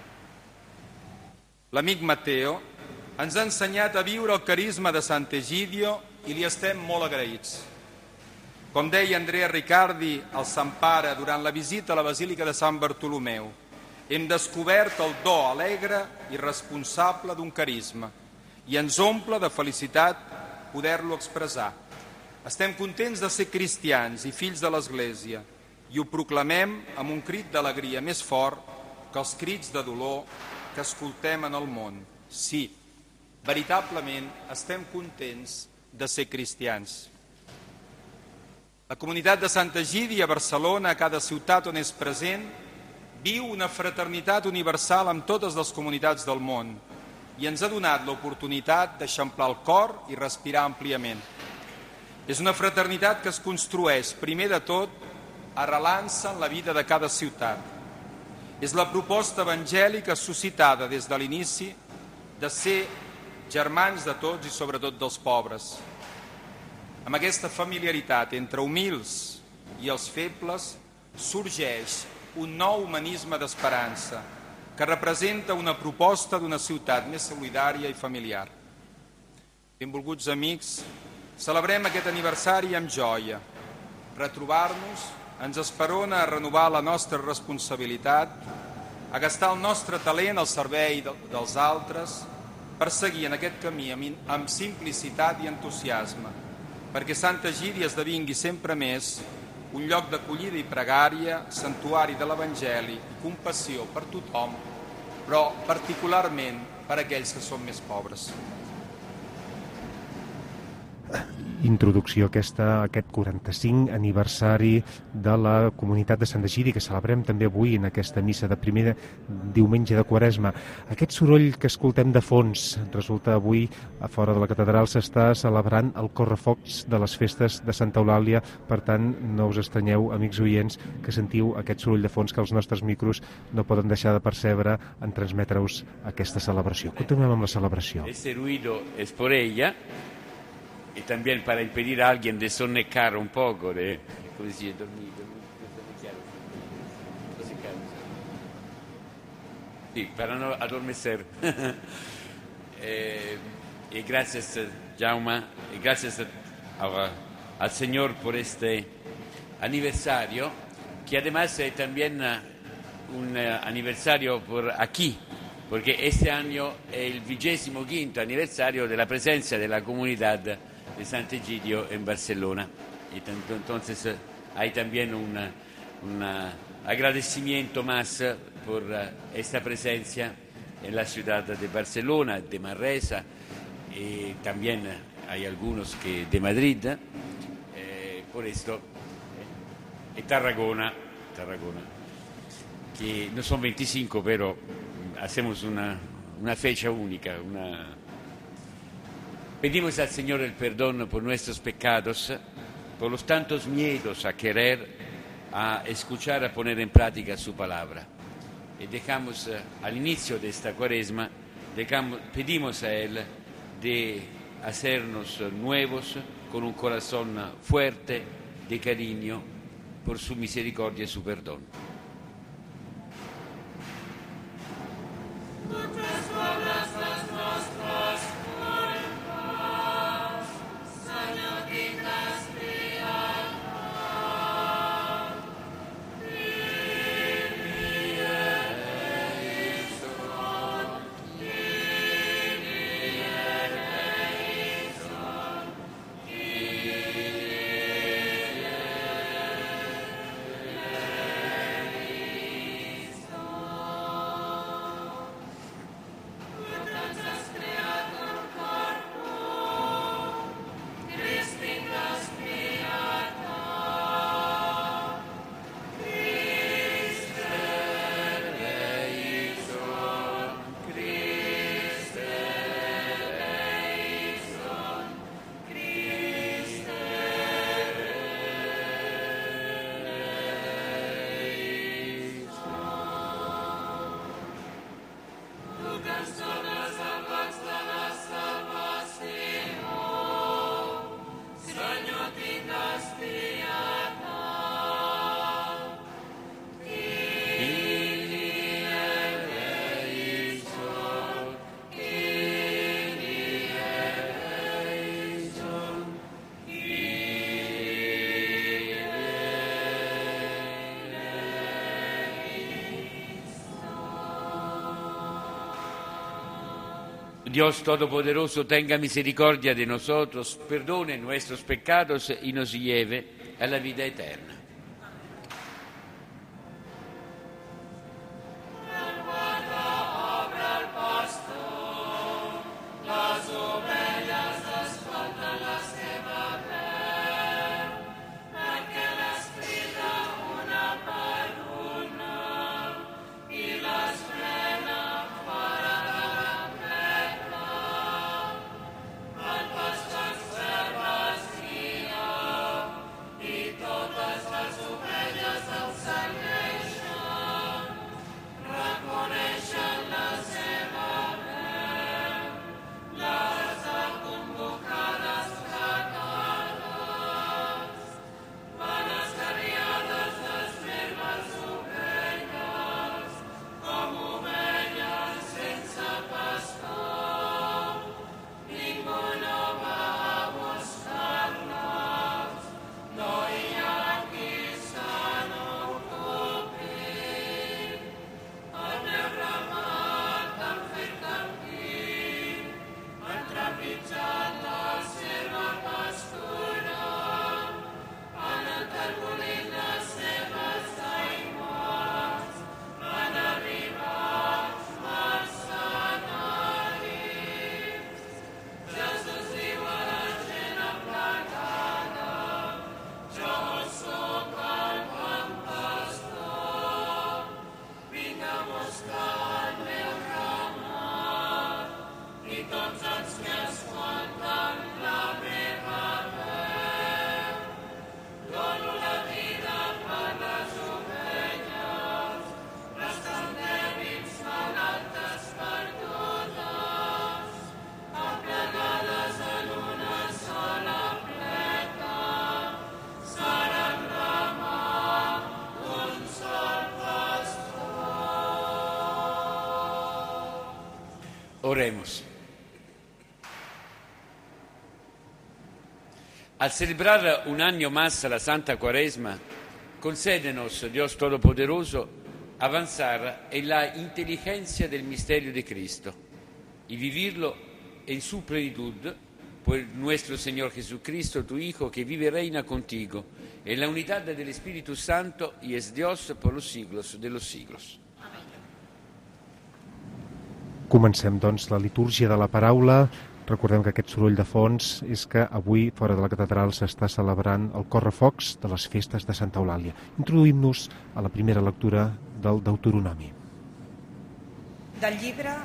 L'amic Matteo ens ha ensenyat a viure el carisma de Sant'Egidio i li estem molt agraïts. Com deia Andrea Riccardi al Sant Pare durant la visita a la Basílica de Sant Bartolomeu, hem descobert el do alegre i responsable d'un carisma i ens omple de felicitat poder-lo expressar. Estem contents de ser cristians i fills de l'Església i ho proclamem amb un crit d'alegria més fort que els crits de dolor que escoltem en el món. Sí, veritablement estem contents de ser cristians. La comunitat de Sant'Egidi a Barcelona, a cada ciutat on és present, viu una fraternitat universal amb totes les comunitats del món i ens ha donat l'oportunitat d'eixamplar el cor i respirar àmpliament. És una fraternitat que es construeix, primer de tot, arrelant-se en la vida de cada ciutat. És la proposta evangèlica suscitada des de l'inici de ser germans de tots i sobretot dels pobres. Amb aquesta familiaritat entre humils i els febles sorgeix un nou humanisme d'esperança que representa una proposta d'una ciutat més solidària i familiar. Benvolguts amics, celebrem aquest aniversari amb joia. Retrobar-nos ens esperona a renovar la nostra responsabilitat, a gastar el nostre talent al servei dels altres, per seguir en aquest camí amb simplicitat i entusiasme, perquè Sant'Egidi esdevingui sempre més un lloc d'acollida i pregària, santuari de l'Evangeli, compassió per tothom, però particularment per aquells que són més pobres. Introducció aquesta, aquest quaranta-cinc aniversari de la comunitat de Sant Egidi, que celebrem també avui en aquesta missa de primer diumenge de Quaresma. Aquest soroll que escoltem de fons, resulta avui a fora de la catedral s'està celebrant el correfocs de les festes de Santa Eulàlia, per tant no us estranyeu, amics oients, que sentiu aquest soroll de fons que els nostres micros no poden deixar de percebre en transmetre-us aquesta celebració. Continuem amb la celebració. Este ruido es por ella, y también para impedir a alguien de sonnecar un poco, de, ¿cómo se dice? Dormir, sí, para no adormecer. eh, y gracias, Jaume, y gracias a, al Señor por este aniversario, que además es también un aniversario por aquí, porque este año es el vigésimo quinto aniversario de la presencia de la comunidad de Sant'Egidio en Barcelona. Y tanto, entonces hay también un agradecimiento más por esta presencia en la ciudad de Barcelona, de Manresa, y también hay algunos que de Madrid, eh, por esto, y Tarragona, Tarragona, que no son veinticinco, pero hacemos una, una fecha única, una... Pedimos al Señor el perdón por nuestros pecados, por los tantos miedos a querer, a escuchar, a poner en práctica su palabra. Y dejamos, al inicio de esta Cuaresma, dejamos, pedimos a Él de hacernos nuevos, con un corazón fuerte, de cariño, por su misericordia y su perdón. Dios Todopoderoso tenga misericordia de nosotros, perdone nuestros pecados y nos lleve a la vida eterna. Todas las Oremos. Al celebrar un año más la Santa Cuaresma, concédenos, Dios Todopoderoso, avanzar en la inteligencia del misterio de Cristo y vivirlo en su plenitud por nuestro Señor Jesucristo, tu Hijo, que vive y reina contigo en la unidad del Espíritu Santo y es Dios por los siglos de los siglos. Comencem, doncs, la litúrgia de la paraula. Recordem que aquest soroll de fons és que avui, fora de la catedral, s'està celebrant el correfocs de les festes de Santa Eulàlia. Introduïm-nos a la primera lectura del Deuteronomi. Del llibre,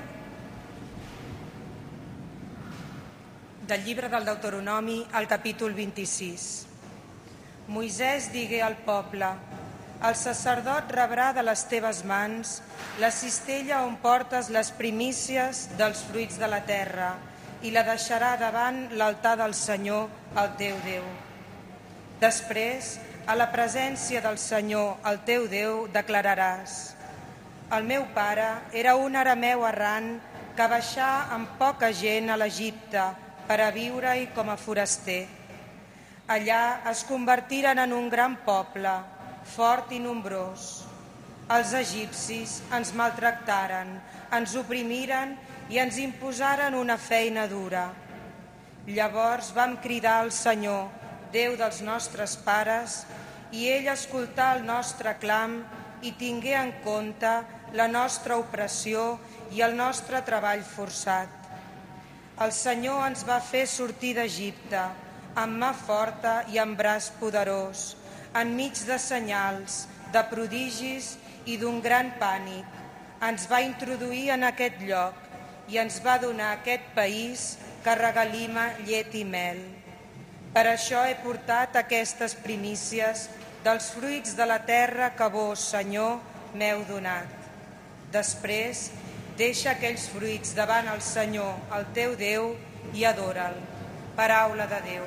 del llibre del Deuteronomi, al capítol vint-i-sis. Moisès digué al poble: el sacerdot rebrà de les teves mans la cistella on portes les primícies dels fruits de la terra i la deixarà davant l'altar del Senyor, el teu Déu. Després, a la presència del Senyor, el teu Déu, declararàs: el meu pare era un arameu errant que baixà amb poca gent a l'Egipte per a viure-hi com a foraster. Allà es convertiren en un gran poble, fort i nombrós. Els egipcis ens maltractaren, ens oprimiren i ens imposaren una feina dura. Llavors vam cridar al Senyor, Déu dels nostres pares, i ell escoltà el nostre clam i tingué en compte la nostra opressió i el nostre treball forçat. El Senyor ens va fer sortir d'Egipte, amb mà forta i amb braç poderós, enmig de senyals, de prodigis i d'un gran pànic. Ens va introduir en aquest lloc i ens va donar aquest país que regalima llet i mel. Per això he portat aquestes primícies dels fruits de la terra que vos, Senyor, m'heu donat. Després, deixa aquells fruits davant el Senyor, el teu Déu, i adora'l. Paraula de Déu.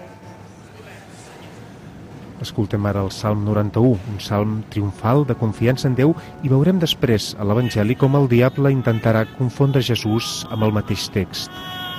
Escoltem ara el Salm noranta-u, un salm triomfal de confiança en Déu, i veurem després a l'Evangeli com el diable intentarà confondre Jesús amb el mateix text.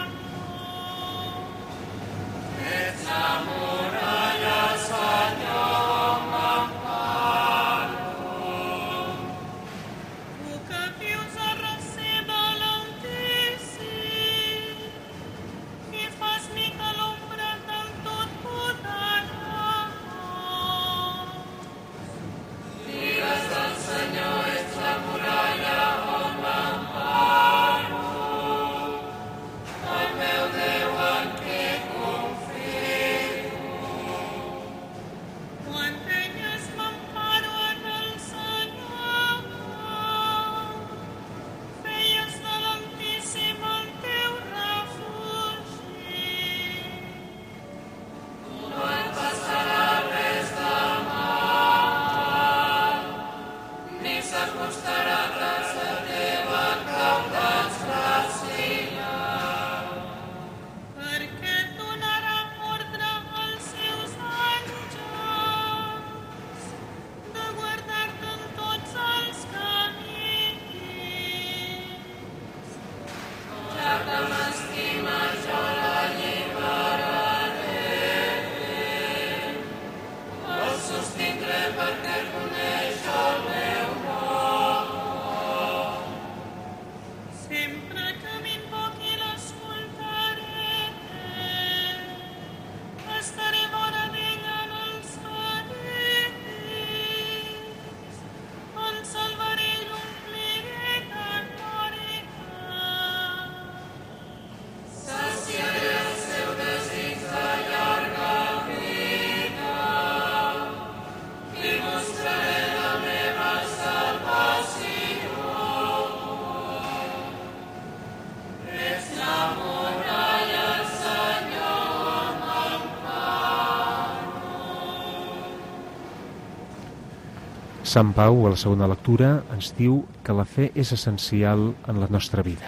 Sant Pau, a la segona lectura, ens diu que la fe és essencial en la nostra vida.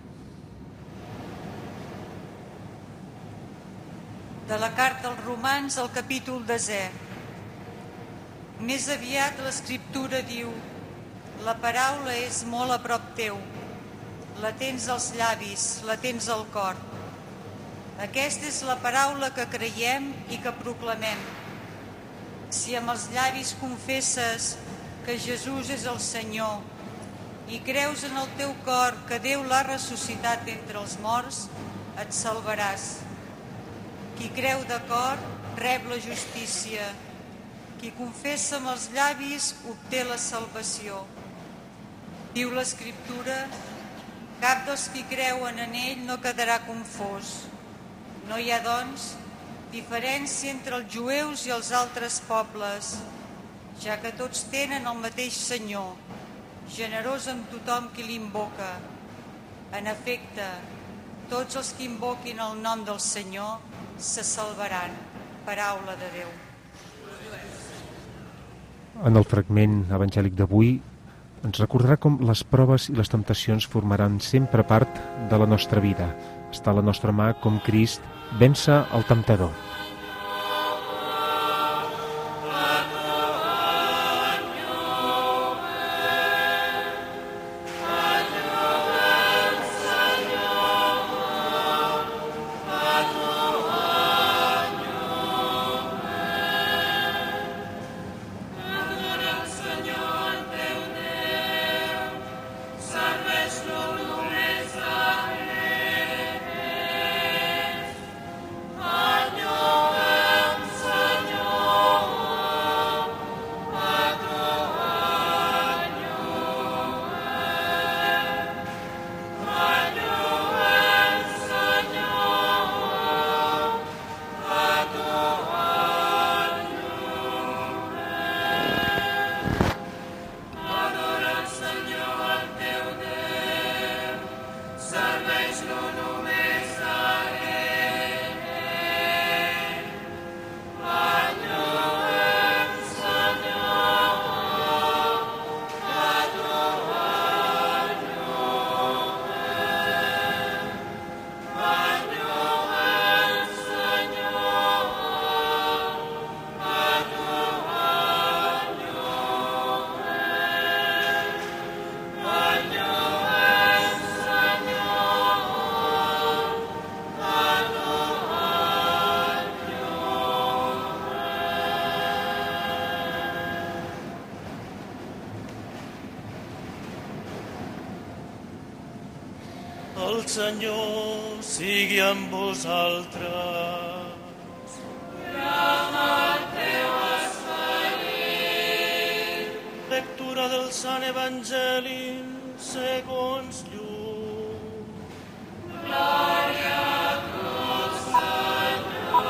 De la carta als Romans, al capítol desè. Més aviat l'Escriptura diu: la paraula és molt a prop teu, la tens als llavis, la tens al cor. Aquesta és la paraula que creiem i que proclamem. Si amb els llavis confesses que Jesús és el Senyor i creus en el teu cor que Déu l'ha ressuscitat entre els morts, et salvaràs. Qui creu de cor rep la justícia. Qui confessa amb els llavis obté la salvació. Diu l'Escriptura, cap dels qui creuen en ell no quedarà confós. No hi ha, doncs, diferència entre els jueus i els altres pobles, ja que tots tenen el mateix Senyor, generós amb tothom qui l'invoca. En efecte, tots els que invoquin el nom del Senyor se salvaran. Paraula de Déu. En el fragment evangèlic d'avui ens recordarà com les proves i les temptacions formaran sempre part de la nostra vida. Està a la nostra mà com Crist vèncer el temptador. El Senyor sigui amb vosaltres. Clama el teu esperit. Lectura del Sant Evangeli segons Lluc. Glòria a tu, Senyor.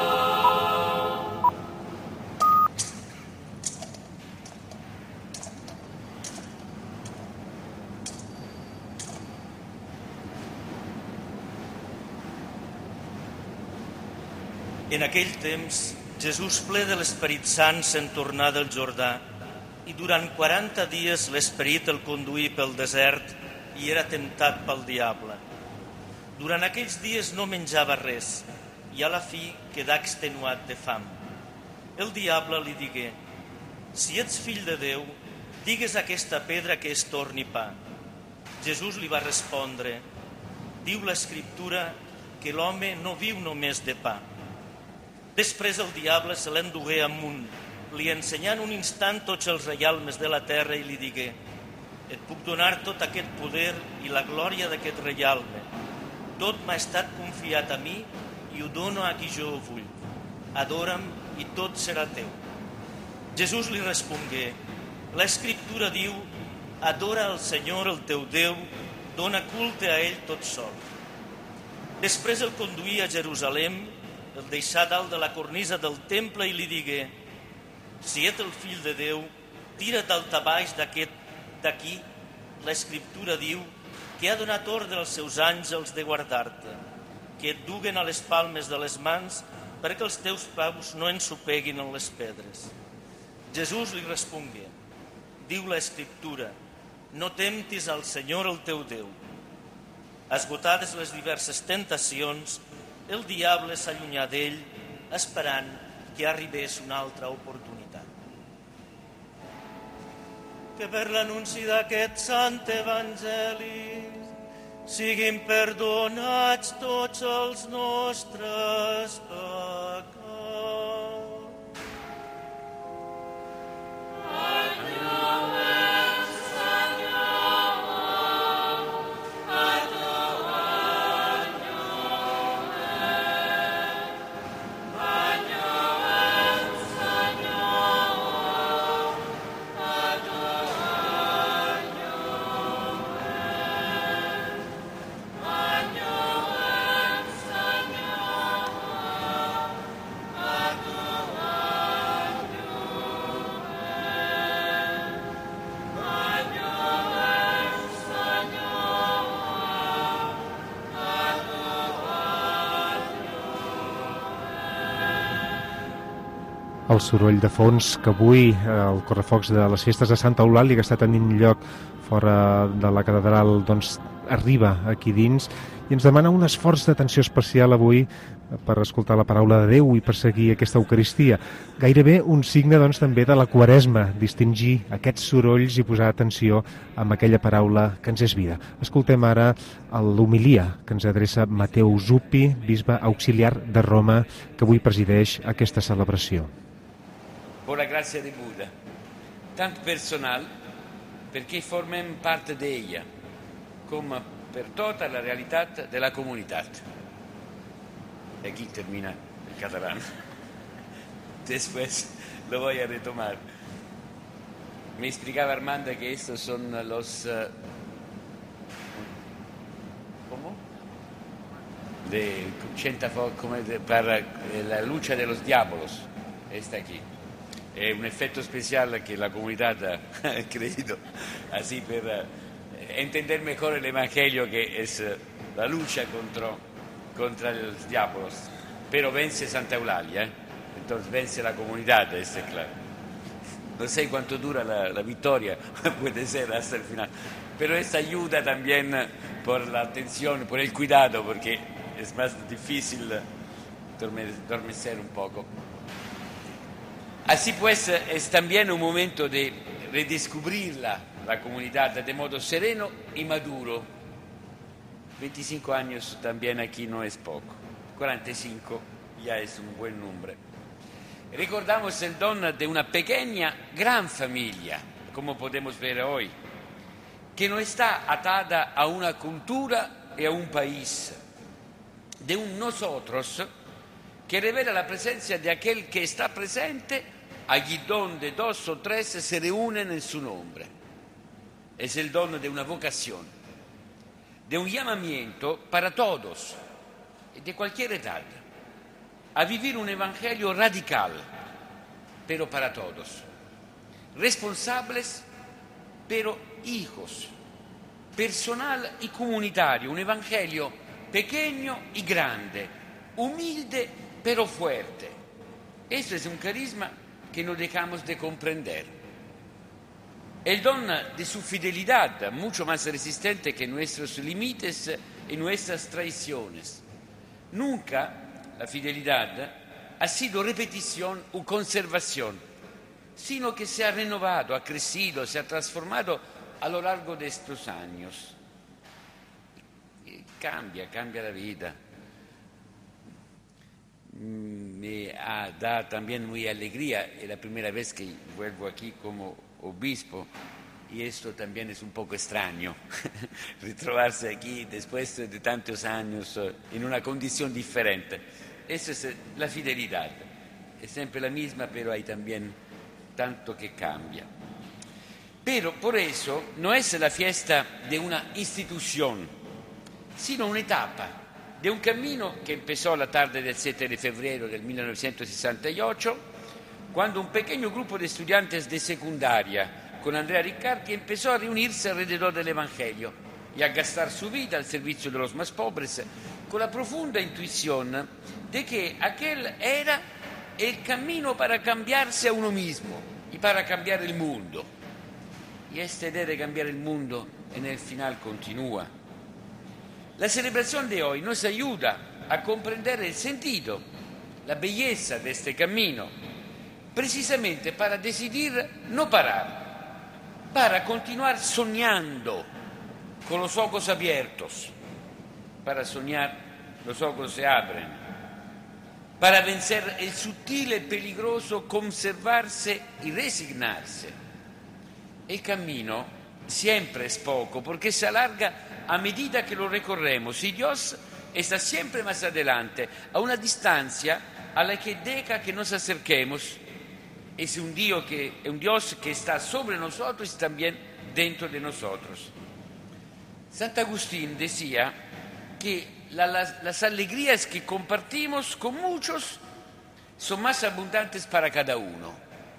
En aquell temps, Jesús, ple de l'Esperit Sant, se'n tornà del Jordà i durant quaranta dies l'Esperit el conduí pel desert i era temptat pel diable. Durant aquells dies no menjava res i a la fi quedà extenuat de fam. El diable li digué: si ets fill de Déu, digues a aquesta pedra que es torni pa. Jesús li va respondre: diu l'Escriptura que l'home no viu només de pa. Després el diable se l'endugué amunt, li ensenyant un instant tots els reialmes de la terra i li digué: et puc donar tot aquest poder i la glòria d'aquest reialme. Tot m'ha estat confiat a mi i ho dono a qui jo ho vull. Adora'm i tot serà teu. Jesús li respongué: l'Escriptura diu: adora el Senyor, el teu Déu, dona culte a ell tot sol. Després el conduí a Jerusalem, el deixà dalt de la cornisa del temple i li digué: si ets el fill de Déu, tira't d'alta baix d'aquí. L'Escriptura diu que ha donat ordre als seus àngels de guardar-te, que et duguen a les palmes de les mans perquè els teus peus no ensopeguin en les pedres. Jesús li respongué: diu l'Escriptura, no temptis al Senyor el teu Déu. Esgotades les diverses tentacions, el diable s'allunyà d'ell, esperant que arribés una altra oportunitat. Que per l'anunci d'aquest sant evangeli siguin perdonats tots els nostres pecats. Enlluem, Senyor, a tu enlluem. Enlluem, Senyor, a tu enlluem. Enlluem, Senyor, a tu El soroll de fons que avui el correfocs de les festes de Santa Eulàlia, que està tenint lloc fora de la catedral, doncs arriba aquí dins i ens demana un esforç d'atenció especial avui per escoltar la paraula de Déu i per seguir aquesta Eucaristia. Gairebé un signe, doncs, també de la Quaresma, distingir aquests sorolls i posar atenció amb aquella paraula que ens és vida. Escoltem ara l'homilia que ens adreça Mateu Zuppi, bisbe auxiliar de Roma, que avui presideix aquesta celebració. Por la grazia di Buddha, tanto personal perché formiamo parte di ella, come per tutta la realtà della comunità. Y aquí termina el catalán. Después lo voy a retomar. Me explicaba Armanda que estos son los... Uh, ¿Cómo? De centafo, come de, para la lucha de los diablos. Está aquí. È un effetto speciale che la comunità ha creído, así per uh, entender mejor el Evangelio, que es uh, la lucha contra, contra los diablos. Pero vence Santa Eulalia, ¿eh? Entonces vence la comunidad, eso es claro. No sé cuánto dura la, la victoria, puede ser hasta el final. Pero esto ayuda también por la atención, por el cuidado, porque es más difícil adormecer un poco. Así pues, es también un momento de redescubrirla, la comunidad, de modo sereno y maduro. veinticinco años también aquí no es poco, cuarenta y cinco ya es un buen número. Recordamos el don de una pequeña, gran familia, como podemos ver hoy, que no está atada a una cultura y a un país, de un nosotros que revela la presencia de aquel que está presente allí donde dos o tres se reúnen en su nombre. Es el don de una vocación, de un llamamiento para todos, de cualquier edad, a vivir un evangelio radical, pero para todos, responsables, pero hijos, personal y comunitario, un evangelio pequeño y grande, humilde pero fuerte. Esto es un carisma que no dejamos de comprender. El don de su fidelidad, mucho más resistente que nuestros límites y nuestras traiciones. Nunca la fidelidad ha sido repetición o conservación, sino que se ha renovado, ha crecido, se ha transformado a lo largo de estos años. Y cambia, cambia la vida. Me ha dado también muy alegría, es la primera vez que vuelvo aquí como obispo y esto también es un poco extraño, retrovarse aquí después de tantos años en una condición diferente. Esa es la fidelidad, es siempre la misma, pero hay también tanto que cambia. Pero por eso no es la fiesta de una institución, sino una etapa, de un camino que empezó la tarde del siete de febrero del mil novecientos sesenta y ocho, cuando un pequeño grupo de estudiantes de secundaria con Andrea Riccardi empezó a reunirse alrededor del Evangelio y a gastar su vida al servicio de los más pobres, con la profunda intuición de que aquel era el camino para cambiarse a uno mismo y para cambiar el mundo. Y esta idea de cambiar el mundo en el final continúa. La celebración de hoy nos ayuda a comprender el sentido, la belleza de este camino, precisamente para decidir no parar, para continuar soñando con los ojos abiertos, para soñar, los ojos se abren. Para vencer el sutil y peligroso conservarse y resignarse. El camino siempre es poco porque se alarga a medida que lo recorremos y Dios está siempre más adelante, a una distancia a la que deja que nos acerquemos. Es un Dios que, es un Dios que está sobre nosotros y también dentro de nosotros. Santo Agustín decía que la, las, las alegrías que compartimos con muchos son más abundantes para cada uno.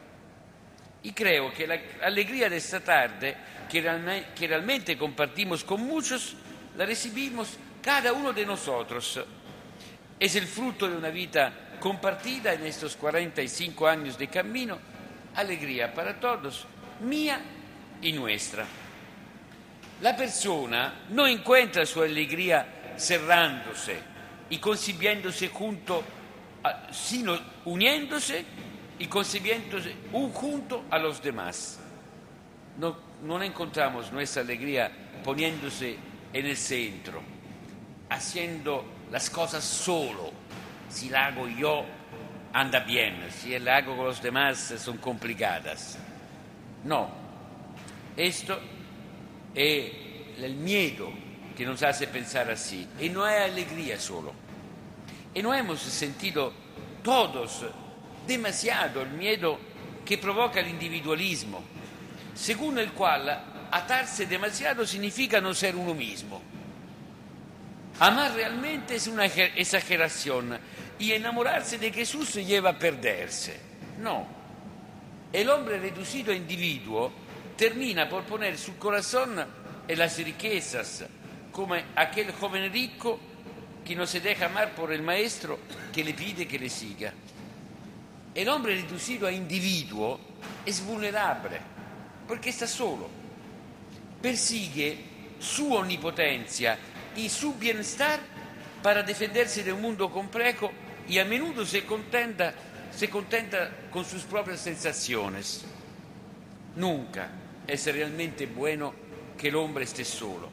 Y creo que la alegría de esta tarde, que, realme, que realmente compartimos con muchos, la recibimos cada uno de nosotros. Es el fruto de una vida compartida en estos cuarenta y cinco años de camino, alegría para todos, mía y nuestra. La persona no encuentra su alegría cerrándose y concibiéndose junto, a, sino uniéndose y concibiéndose un junto a los demás. No, no encontramos nuestra alegría poniéndose en el centro, haciendo las cosas solo. Si la hago yo, anda bien. Si la hago con los demás, son complicadas. No. Esto es el miedo que nos hace pensar así. Y no es alegría solo. Y no hemos sentido todos demasiado el miedo que provoca el individualismo, según el cual atarse demasiado significa no ser uno mismo. Amar realmente es una exageración y enamorarse de Jesús se lleva a perderse. No. El hombre reducido a individuo termina por poner su corazón en las riquezas, como aquel joven rico que no se deja amar por el maestro que le pide que le siga. El hombre reducido a individuo es vulnerable porque está solo. Persigue su omnipotencia y su bienestar para defenderse de un mundo complejo y a menudo se contenta, se contenta con sus propias sensaciones. Nunca es realmente bueno que el hombre esté solo.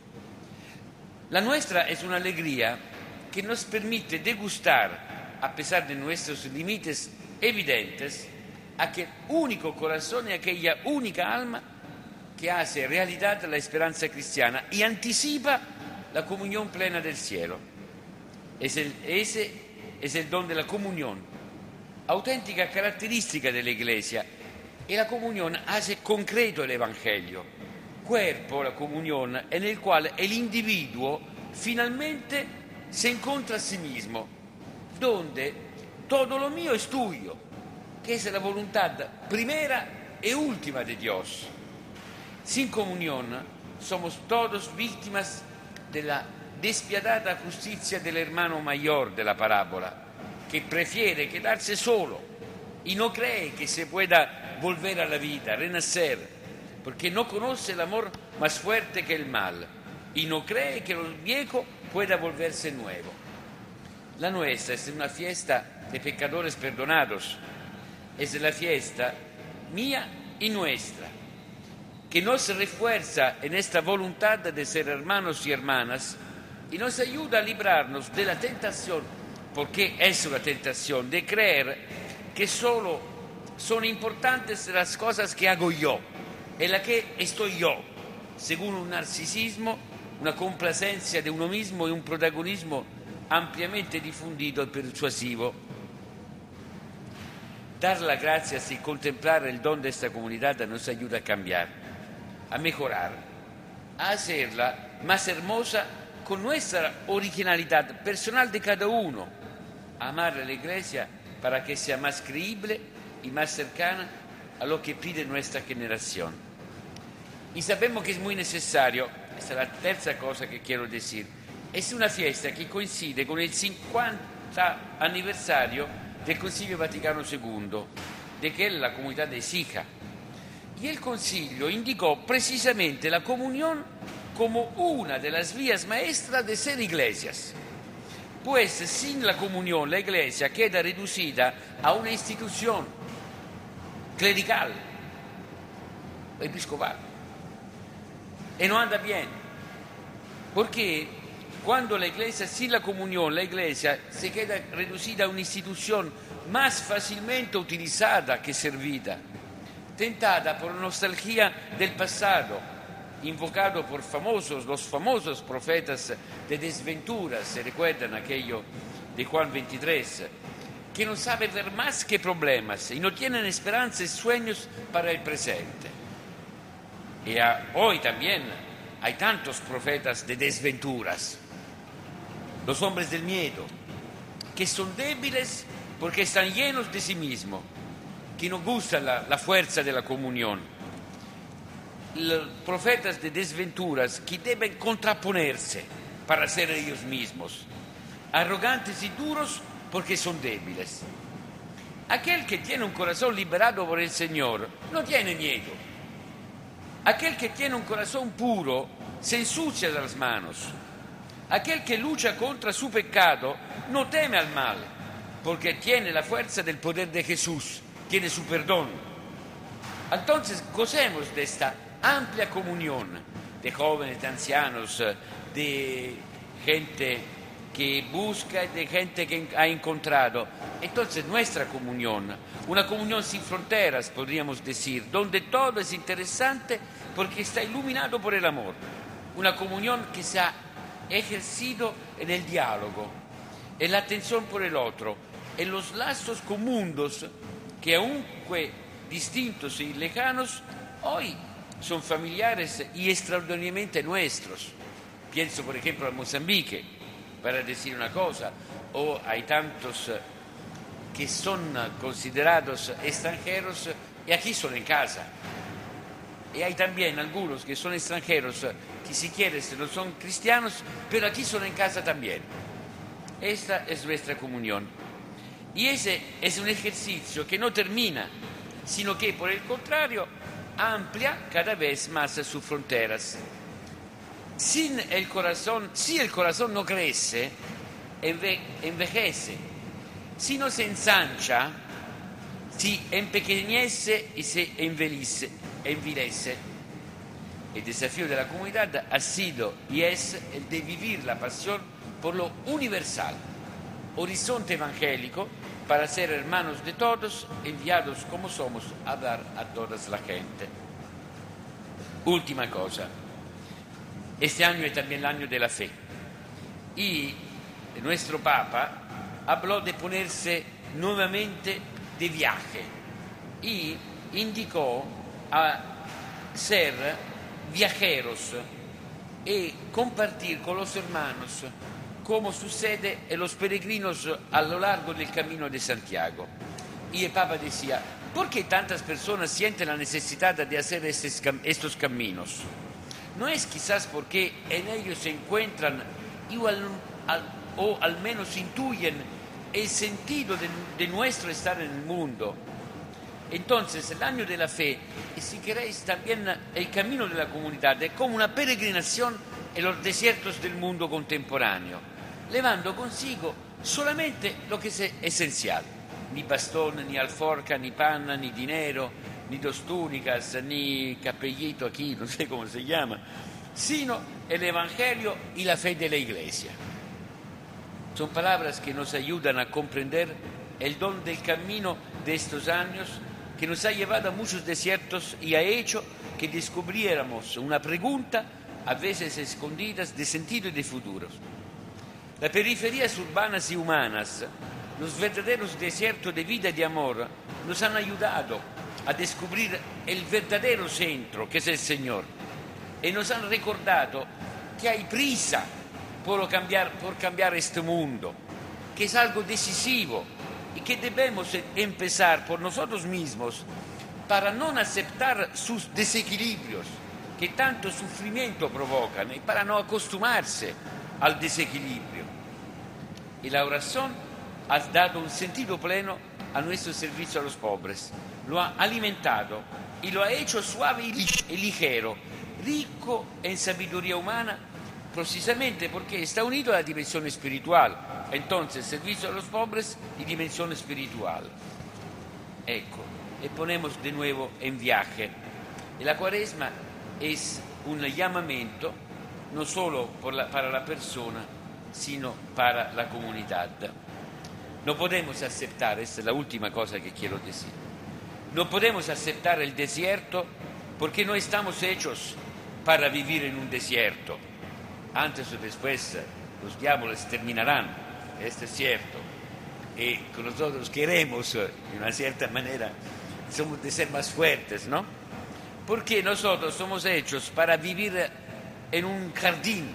La nuestra es una alegría que nos permite degustar, a pesar de nuestros límites evidentes, aquel único corazón y aquella única alma que hace realidad la esperanza cristiana y anticipa la comunión plena del cielo. Es el, ese es el don de la comunión, auténtica característica de la Iglesia, y la comunión hace concreto el Evangelio, cuerpo, la comunión, en el cual el individuo finalmente se encuentra a sí mismo, donde todo lo mío es tuyo, que es la voluntad primera y última de Dios. Sin comunión somos todos víctimas de la despiadada justicia del hermano mayor de la parábola, que prefiere quedarse solo y no cree que se pueda volver a la vida, renacer, porque no conoce el amor más fuerte que el mal y no cree que lo viejo pueda volverse nuevo. La nuestra es una fiesta de pecadores perdonados, es la fiesta mía y nuestra, que nos refuerza en esta voluntad de ser hermanos y hermanas y nos ayuda a librarnos de la tentación, porque es una tentación, de creer que solo son importantes las cosas que hago yo, en la que estoy yo, según un narcisismo, una complacencia de uno mismo y un protagonismo ampliamente difundido y persuasivo. Dar las gracias y contemplar el don de esta comunidad nos ayuda a cambiar, a mejorar, a hacerla más hermosa con nuestra originalidad personal de cada uno, a amar a la Iglesia para que sea más creíble y más cercana a lo que pide nuestra generación. Y sabemos que es muy necesario, esta es la tercera cosa que quiero decir, es una fiesta que coincide con el cincuenta aniversario del Concilio Vaticano segundo, de que es la comunidad de Sija. Y el Concilio indicó precisamente la comunión como una de las vías maestras de ser iglesias. Pues sin la comunión la Iglesia queda reducida a una institución clerical, episcopal, y no anda bien, porque cuando la iglesia, sin la comunión, la iglesia se queda reducida a una institución más fácilmente utilizada que servida, tentada por la nostalgia del pasado, invocado por famosos, los famosos profetas de desventuras, se recuerdan aquello de Juan veintitrés, que no sabe ver más que problemas y no tienen esperanzas y sueños para el presente. Y a, hoy también hay tantos profetas de desventuras, los hombres del miedo, que son débiles porque están llenos de sí mismos, que no gustan la, la fuerza de la comunión. Los profetas de desventuras que deben contraponerse para ser ellos mismos, arrogantes y duros porque son débiles. Aquel que tiene un corazón liberado por el Señor no tiene miedo. Aquel que tiene un corazón puro se ensucia las manos. Aquel que lucha contra su pecado no teme al mal, porque tiene la fuerza del poder de Jesús, tiene su perdón. Entonces gocemos de esta amplia comunión de jóvenes, de ancianos, de gente que busca, de gente que ha encontrado. Entonces nuestra comunión, una comunión sin fronteras, podríamos decir, donde todo es interesante porque está iluminado por el amor. Una comunión que se ha ejercido en el diálogo, en la atención por el otro, en los lazos comunes que aunque distintos y lejanos, hoy son familiares y extraordinariamente nuestros. Pienso por ejemplo a Mozambique, para decir una cosa, o hay tantos que son considerados extranjeros y aquí son en casa. Y hay también algunos que son extranjeros, que si quieres no son cristianos, pero aquí son en casa también. Esta es nuestra comunión. Y ese es un ejercicio que no termina, sino que por el contrario amplia cada vez más sus fronteras. Sin el corazón, si el corazón no crece, enve, envejece. Si no se ensancha, si empequeñece y se envilece. El desafío de la comunidad ha sido y es el de vivir la pasión por lo universal, horizonte evangélico para ser hermanos de todos, enviados como somos a dar a toda la gente. Última cosa. Este año es también el año de la fe y nuestro Papa habló de ponerse nuevamente de viaje y indicó a ser viajeros y compartir con los hermanos como sucede en los peregrinos a lo largo del camino de Santiago. Y el Papa decía, ¿por qué tantas personas sienten la necesidad de hacer estos, estos caminos? No es quizás porque en ellos se encuentran igual, al, o al menos intuyen el sentido de, de nuestro estar en el mundo. Entonces el año de la fe, y si queréis también el camino de la comunidad, es como una peregrinación en los desiertos del mundo contemporáneo, llevando consigo solamente lo que es esencial, ni bastón, ni alforca, ni panna, ni dinero, ni dos túnicas, ni capellito aquí, no sé cómo se llama, sino el Evangelio y la fe de la Iglesia. Son palabras que nos ayudan a comprender el don del camino de estos años que nos ha llevado a muchos desiertos y ha hecho que descubriéramos una pregunta, a veces escondidas, de sentido y de futuro. Las periferias urbanas y humanas, los verdaderos desiertos de vida y de amor, nos han ayudado a descubrir el verdadero centro, que es el Señor, y nos han recordado que hay prisa por cambiar, por cambiar este mundo, que es algo decisivo y que debemos empezar por nosotros mismos para no aceptar sus desequilibrios que tanto sufrimiento provocan y para no acostumbrarse al desequilibrio. Y la oración ha dado un sentido pleno a nuestro servicio a los pobres, lo ha alimentado y lo ha hecho suave y ligero, rico en sabiduría humana, precisamente porque está unido a la dimensión espiritual. Entonces, servicio a los pobres y dimensión espiritual. Ecco, y ponemos de nuevo en viaje. Y la Cuaresma es un llamamiento no solo por la, para la persona, sino para la comunidad. No podemos aceptar, esta es la última cosa que quiero decir, no podemos aceptar el desierto porque no estamos hechos para vivir en un desierto. Antes o después los diablos terminarán, esto es cierto, y que nosotros queremos, de una cierta manera, somos de ser más fuertes, ¿no? Porque nosotros somos hechos para vivir en un jardín.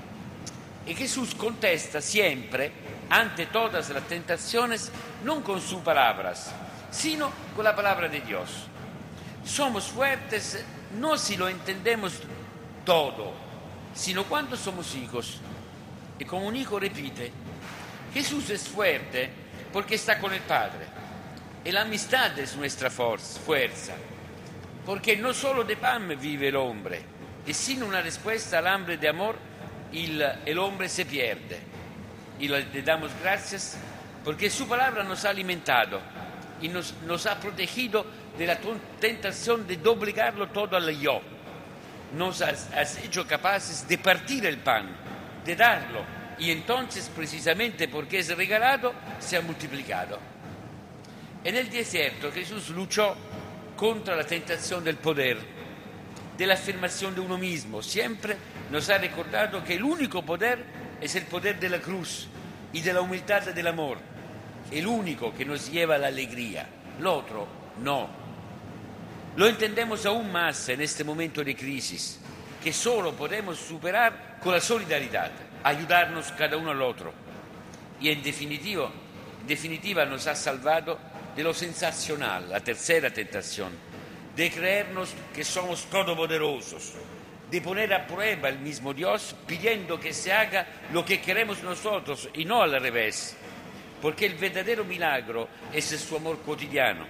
Y Jesús contesta siempre, ante todas las tentaciones, no con sus palabras, sino con la palabra de Dios. Somos fuertes no si lo entendemos todo, sino cuando somos hijos. Y como un hijo repite, Jesús es fuerte porque está con el Padre. Y la amistad es nuestra fuerza, porque no solo de pan vive el hombre, y sin una respuesta al hambre de amor, el, el hombre se pierde. Y le damos gracias porque su palabra nos ha alimentado y nos, nos ha protegido de la tentación de doblegarlo todo al yo. Nos has, has hecho capaces de partir el pan, de darlo, y entonces precisamente porque es regalado se ha multiplicado. En el desierto Jesús luchó contra la tentación del poder, de la afirmación de uno mismo. Siempre nos ha recordado que el único poder es el poder de la cruz y de la humildad del amor, el único que nos lleva a la alegría, el otro no. Lo entendemos aún más en este momento de crisis, que solo podemos superar con la solidaridad, ayudarnos cada uno al otro. Y en definitiva, en definitiva nos ha salvado de lo sensacional, la tercera tentación, de creernos que somos todopoderosos, de poner a prueba el mismo Dios pidiendo que se haga lo que queremos nosotros y no al revés, porque el verdadero milagro es su amor cotidiano.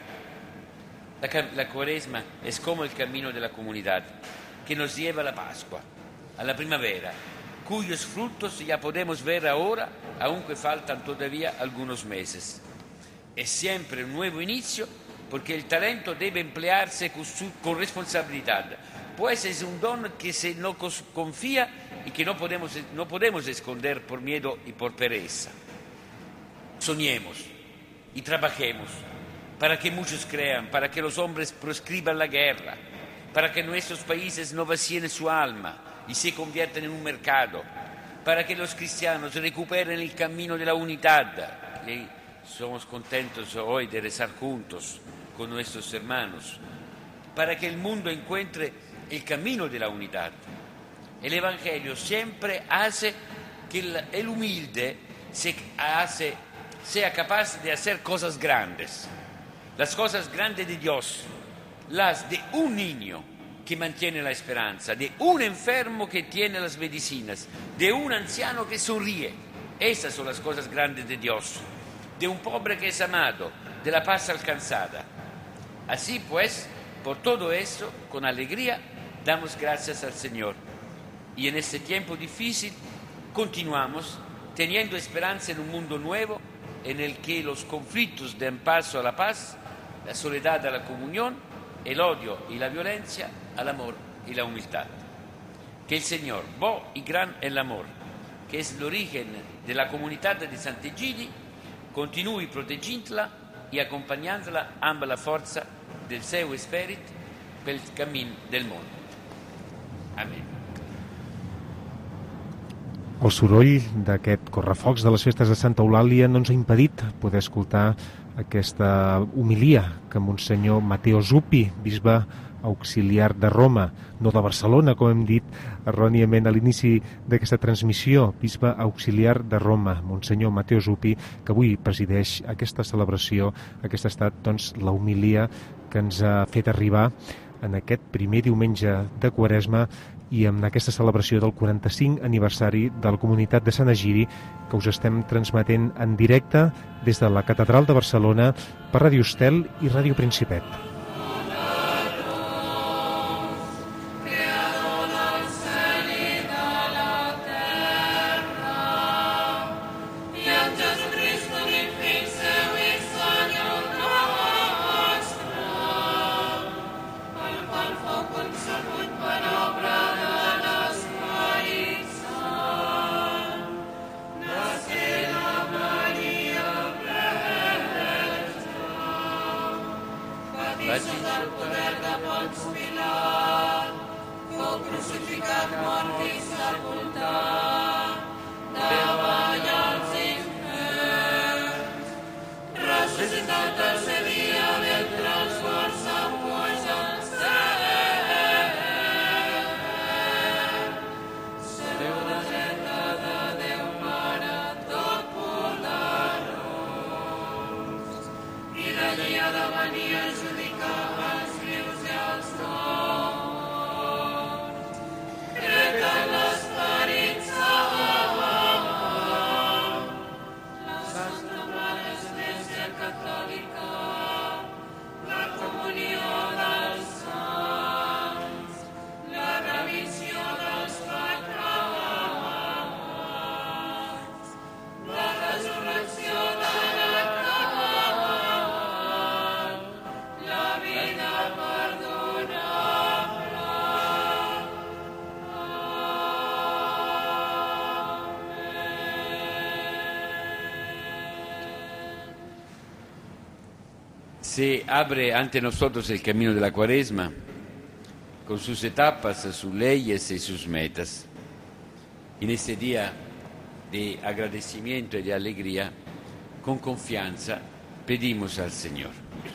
La, la Cuaresma es como el camino de la comunidad que nos lleva a la Pascua, a la primavera, cuyos frutos ya podemos ver ahora, aunque faltan todavía algunos meses. Es siempre un nuevo inicio porque el talento debe emplearse con, su, con responsabilidad, pues es un don que se nos confía y que no podemos, no podemos esconder por miedo y por pereza. Soñemos y trabajemos para que muchos crean, para que los hombres proscriban la guerra, para que nuestros países no vacíen su alma y se conviertan en un mercado, para que los cristianos recuperen el camino de la unidad. Y somos contentos hoy de rezar juntos con nuestros hermanos, para que el mundo encuentre el camino de la unidad. El Evangelio siempre hace que el, el humilde se hace, sea capaz de hacer cosas grandes, las cosas grandes de Dios, las de un niño que mantiene la esperanza, de un enfermo que tiene las medicinas, de un anciano que sonríe. Esas son las cosas grandes de Dios, de un pobre que es amado, de la paz alcanzada. Así pues, por todo eso, con alegría, damos gracias al Señor. Y en este tiempo difícil, continuamos teniendo esperanza en un mundo nuevo en el que los conflictos den paso a la paz, la soledad a la comunión, el odio y la violencia al amor y la humildad. Que el Señor, bo y gran el amor, que es el origen de la comunidad de Sant'Egidi, continúe protegiéndola y acompañándola amb la forza del seu esperit pel camí del món. Amén. El soroll d'aquest correfocs de les festes de Santa Eulàlia no ens ha impedit poder escoltar aquesta homilia que Monsenyor Matteo Zuppi, bisbe auxiliar de Roma, no de Barcelona, com hem dit erròniament a l'inici d'aquesta transmissió, bisbe auxiliar de Roma, Monsenyor Matteo Zuppi, que avui presideix aquesta celebració, aquesta ha estat doncs, la homilia que ens ha fet arribar en aquest primer diumenge de Quaresma i en aquesta celebració del quaranta-cinc aniversari de la comunitat de Sant Egidi, que us estem transmetent en directe des de la Catedral de Barcelona per Ràdio Estel i Ràdio Principet. Concebut per obra de l'esperit se abre ante nosotros el camino de la Cuaresma, con sus etapas, sus leyes y sus metas. En este día de agradecimiento y de alegría, con confianza, pedimos al Señor.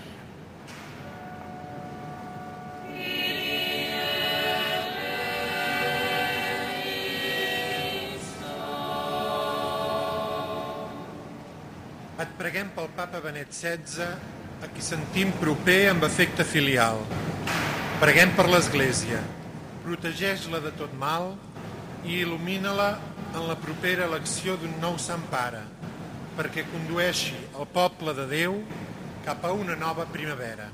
Et preguem pel papa Benet setze, a qui sentim proper amb afecte filial. Preguem per l'Església. Protegeix-la de tot mal i il·lumina-la en la propera elecció d'un nou Sant Pare, perquè condueixi el poble de Déu cap a una nova primavera.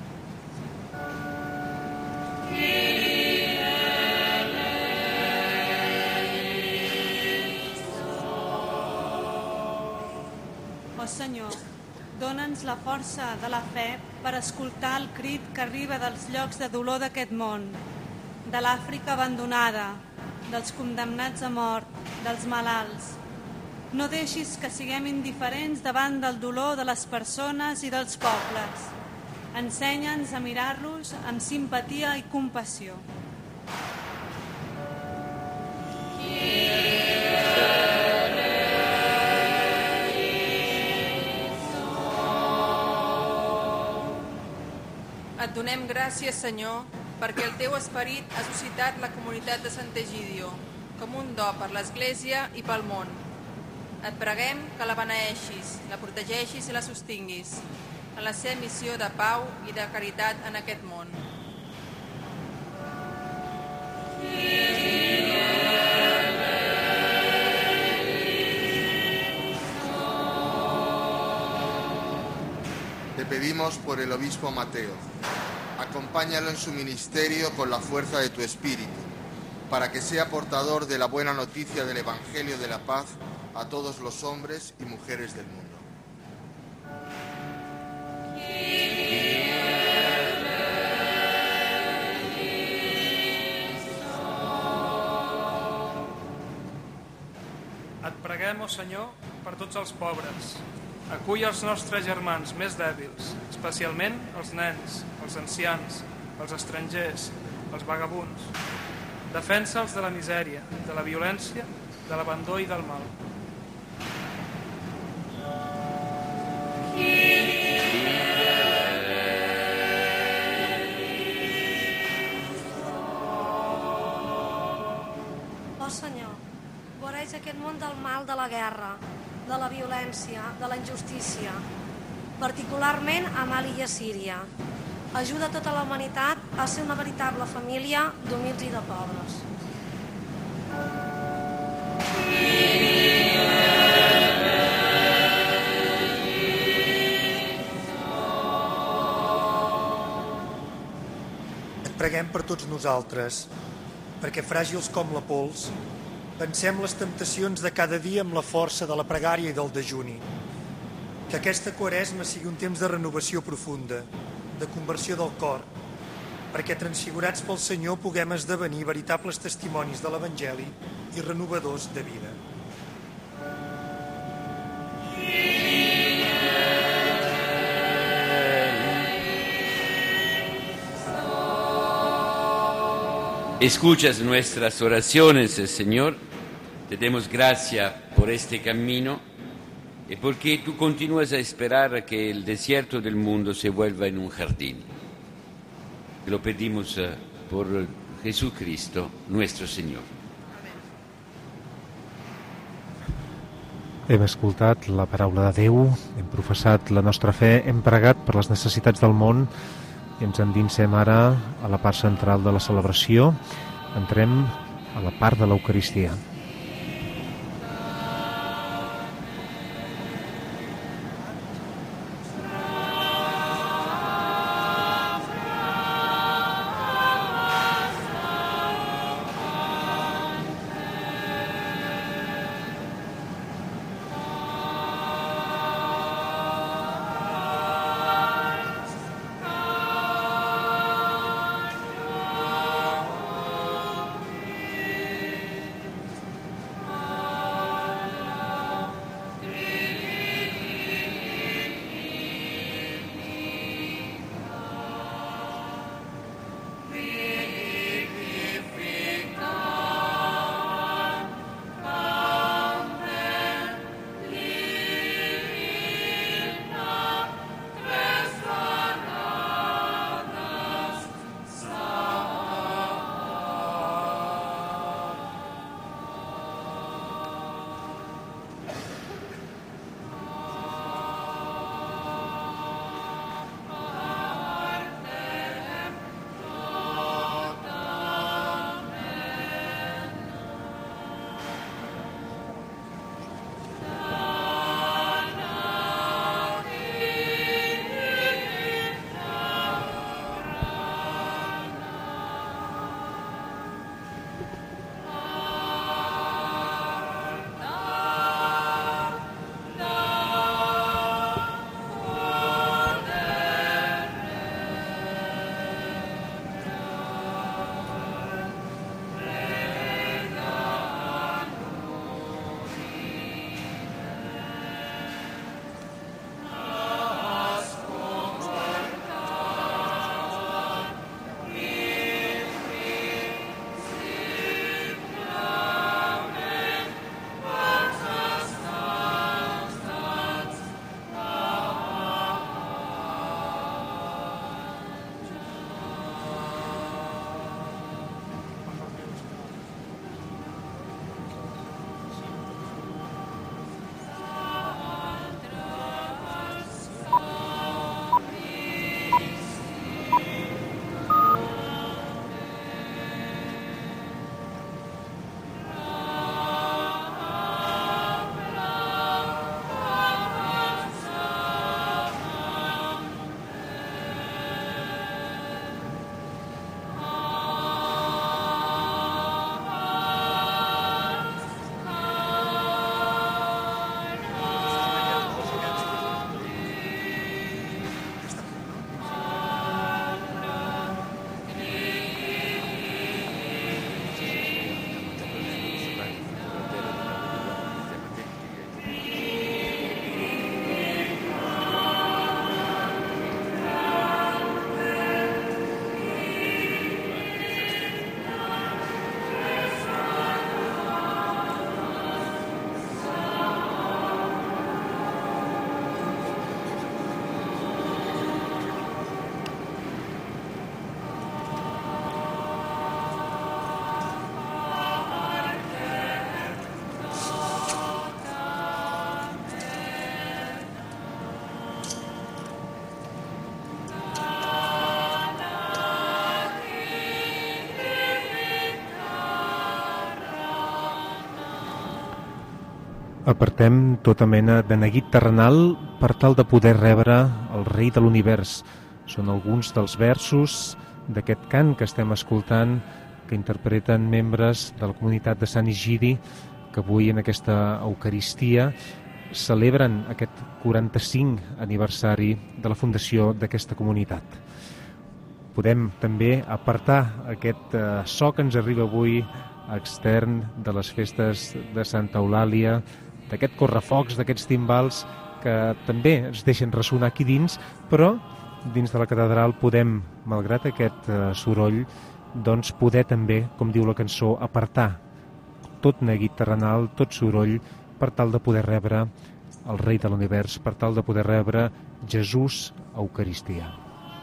Ó Senyor, dóna'ns la força de la fe per escoltar el crit que arriba dels llocs de dolor d'aquest món, de l'Àfrica abandonada, dels condemnats a mort, dels malalts. No deixis que siguem indiferents davant del dolor de les persones i dels pobles. Ensenya'ns a mirar-los amb simpatia i compassió. Et donem gràcies, Senyor, perquè el teu esperit ha suscitat la comunitat de Sant Egidio com un do per l'Església i pel món. Et preguem que la beneeixis, la protegeixis i la sostinguis en la seva missió de pau i de caritat en aquest món. Te pedimos por el obispo Mateo. Acompáñalo en su ministerio con la fuerza de tu espíritu, para que sea portador de la buena noticia del Evangelio de la paz a todos los hombres y mujeres del mundo. Et preguem, ó Senyor, per tots els pobres. Acull els nostres germans més dèbils, especialment els nens, els ancians, els estrangers, els vagabunds. Defensa'ls de la misèria, de la violència, de l'abandó i del mal. Ó Senyor, guareix aquest món del mal de la guerra, de la violència, de la injustícia, particularment a Mali i a Síria. Ajuda tota la humanitat a ser una veritable família d'humils i de pobres. Et preguem per tots nosaltres, perquè fràgils com la pols, pensem les temptacions de cada dia amb la força de la pregària i del dejuni. Que aquesta Quaresma sigui un temps de renovació profunda, de conversió del cor, perquè transfigurats pel Senyor puguem esdevenir veritables testimonis de l'Evangeli i renovadors de vida. Escuchas nuestras oraciones, Señor. Te damos gracias por este camino y porque tú continúas a esperar que el desierto del mundo se vuelva en un jardín. Te lo pedimos por Jesucristo, nuestro Señor. Hem escoltat la paraula de Déu, hem professat la nostra fe, hem pregat per les necessitats del món i ens endinsem ara a la part central de la celebració. Entrem a la part de l'Eucaristia. apartem tota mena de neguit terrenal per tal de poder rebre el rei de l'univers. Són alguns dels versos d'aquest cant que estem escoltant, que interpreten membres de la comunitat de Sant Egidi, que avui en aquesta Eucaristia celebren aquest quaranta-cinc aniversari de la fundació d'aquesta comunitat. Podem també apartar aquest eh, so que ens arriba avui extern de les festes de Santa Eulàlia, d'aquest correfocs, d'aquests timbals que també ens deixen ressonar aquí dins, però dins de la catedral podem, malgrat aquest eh, soroll, doncs poder també, com diu la cançó, apartar tot neguit terrenal, tot soroll, per tal de poder rebre el rei de l'univers, per tal de poder rebre Jesús a Eucaristia.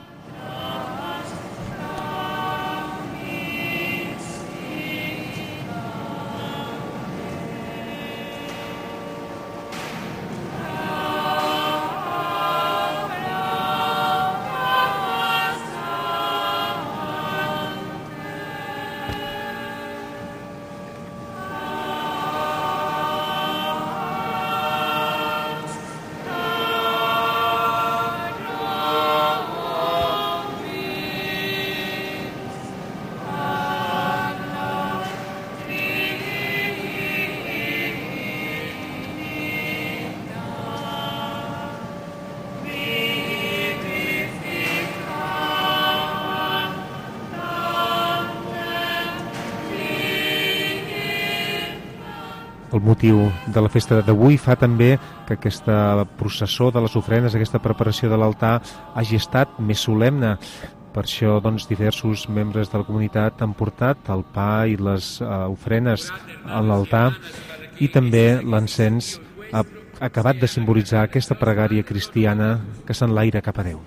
El motiu de la festa d'avui fa també que aquesta processó de les ofrenes, aquesta preparació de l'altar, hagi estat més solemne. Per això, doncs, diversos membres de la comunitat han portat el pa i les uh, ofrenes a l'altar, i també l'encens ha acabat de simbolitzar aquesta pregària cristiana que s'enlaira cap a Déu.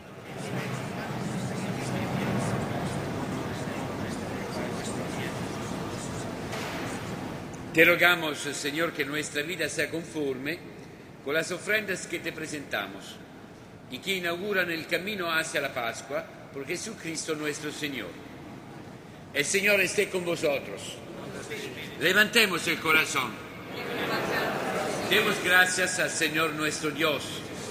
Te rogamos, Señor, que nuestra vida sea conforme con las ofrendas que te presentamos y que inauguran el camino hacia la Pascua por Jesucristo nuestro Señor. El Señor esté con vosotros. Levantemos el corazón. Demos gracias al Señor nuestro Dios.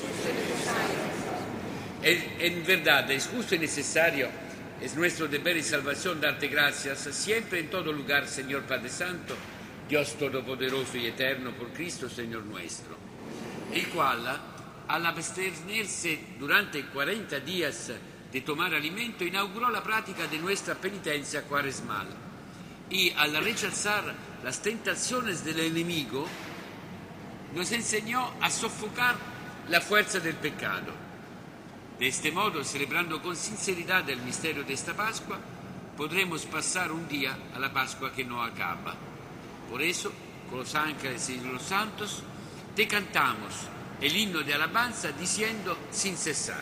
En, en verdad, es justo y necesario, es nuestro deber y salvación darte gracias siempre en todo lugar, Señor Padre Santo, Dios Todopoderoso y Eterno, por Cristo Señor nuestro, el cual, al abstenerse durante cuarenta días de tomar alimento, inauguró la práctica de nuestra penitencia cuaresmal y al rechazar las tentaciones del enemigo, nos enseñó a sofocar la fuerza del pecado. De este modo, celebrando con sinceridad el misterio de esta Pascua, podremos pasar un día a la Pascua que no acaba. Por eso, con los ángeles y los santos, te cantamos el himno de alabanza diciendo sin cesar: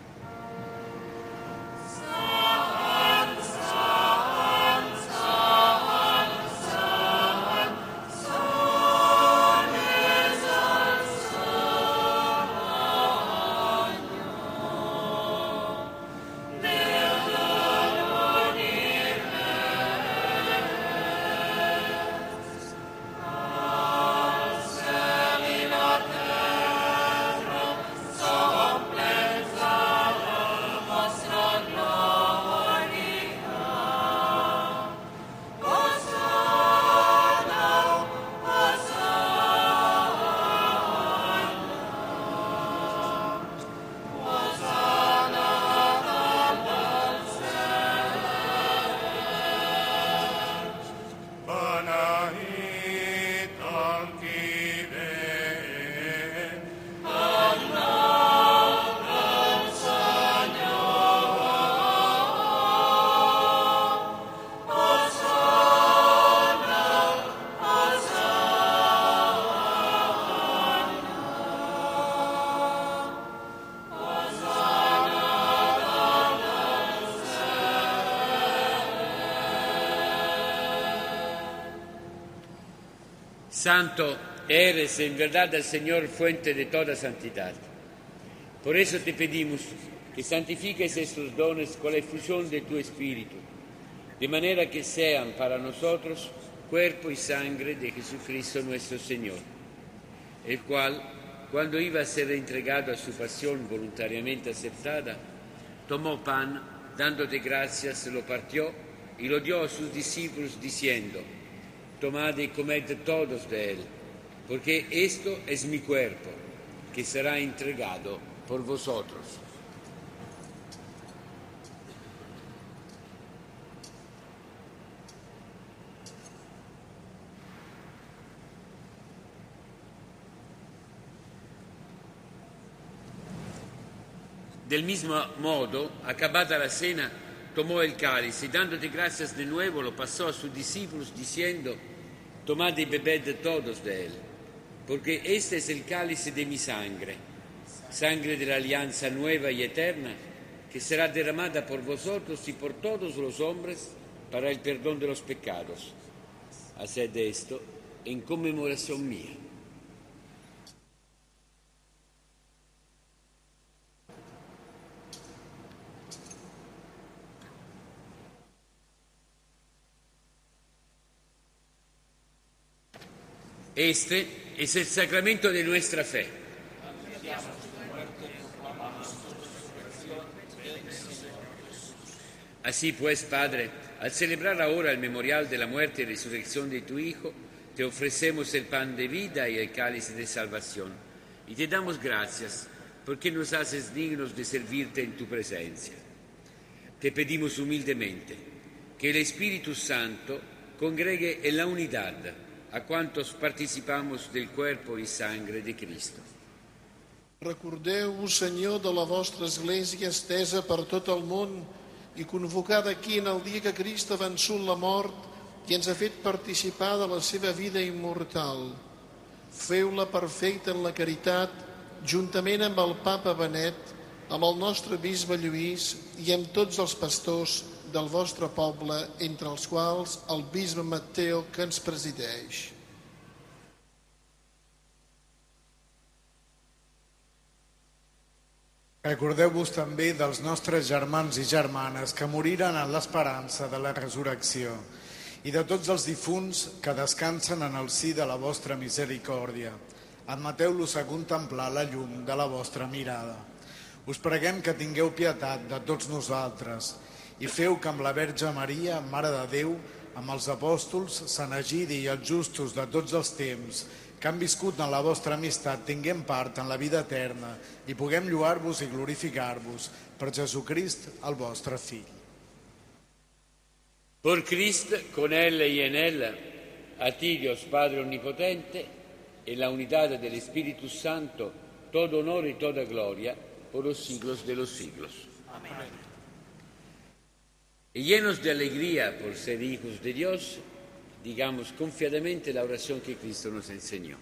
Santo eres en verdad el Señor, fuente de toda santidad. Por eso te pedimos que santifiques estos dones con la efusión de tu Espíritu, de manera que sean para nosotros cuerpo y sangre de Jesucristo nuestro Señor. el cual, cuando iba a ser entregado a su pasión voluntariamente aceptada, tomó pan, dándote gracias, lo partió y lo dio a sus discípulos diciendo: tomad y comed todos de él, porque esto es mi cuerpo, que será entregado por vosotros. Del mismo modo, acabada la cena, tomó el cáliz y dándote gracias de nuevo lo pasó a sus discípulos diciendo: tomad y bebed todos de él, porque este es el cáliz de mi sangre, sangre de la alianza nueva y eterna, que será derramada por vosotros y por todos los hombres para el perdón de los pecados. Haced esto en conmemoración mía. Este es el sacramento de nuestra fe. Así pues, Padre, al celebrar ahora el memorial de la muerte y resurrección de tu Hijo, te ofrecemos el pan de vida y el cáliz de salvación, y te damos gracias porque nos haces dignos de servirte en tu presencia. Te pedimos humildemente que el Espíritu Santo congregue en la unidad a quantos participamos del cuerpo i sangre de Cristo. Recordeu-vos, Senyor, de la vostra Església estesa per tot el món i convocada aquí en el dia que Crist ha vençut la mort i ens ha fet participar de la seva vida immortal. Feu-la perfecta en la caritat, juntament amb el Papa Benet, amb el nostre bisbe Lluís i amb tots els pastors del vostre poble, entre els quals el bisbe Matteo, que ens presideix. Recordeu-vos també dels nostres germans i germanes que moriren en l'esperança de la resurrecció i de tots els difunts que descansen en el si de la vostra misericòrdia. Admeteu-los a contemplar la llum de la vostra mirada. Us preguem que tingueu pietat de tots nosaltres i feu que amb la Verge Maria, Mare de Déu, amb els apòstols, Sant Egidi i els justos de tots els temps, que han viscut en la vostra amistat, tinguem part en la vida eterna i puguem lloar-vos i glorificar-vos per Jesucrist, el vostre Fill. Por Cristo, con Él y en Él, a ti, Dios Padre Omnipotente, en la unidad del Espíritu Santo, todo honor y toda gloria por los siglos de los siglos. Amén. Y llenos de alegría por ser hijos de Dios, digamos confiadamente la oración que Cristo nos enseñó.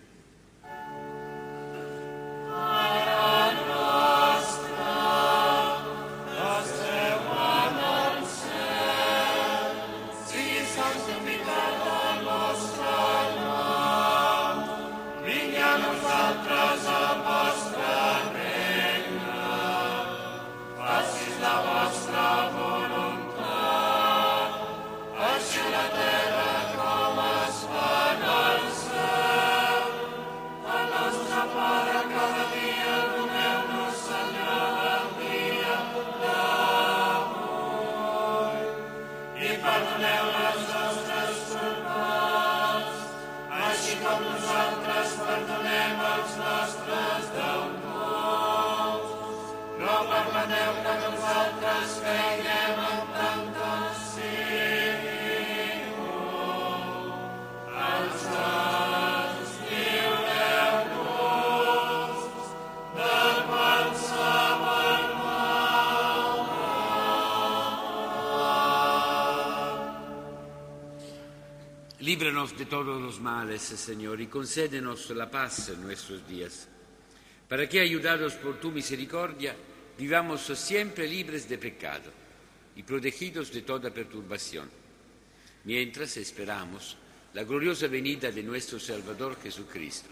Líbranos de todos los males, Señor, y concédenos la paz en nuestros días, para que, ayudados por tu misericordia, vivamos siempre libres de pecado y protegidos de toda perturbación, mientras esperamos la gloriosa venida de nuestro Salvador Jesucristo.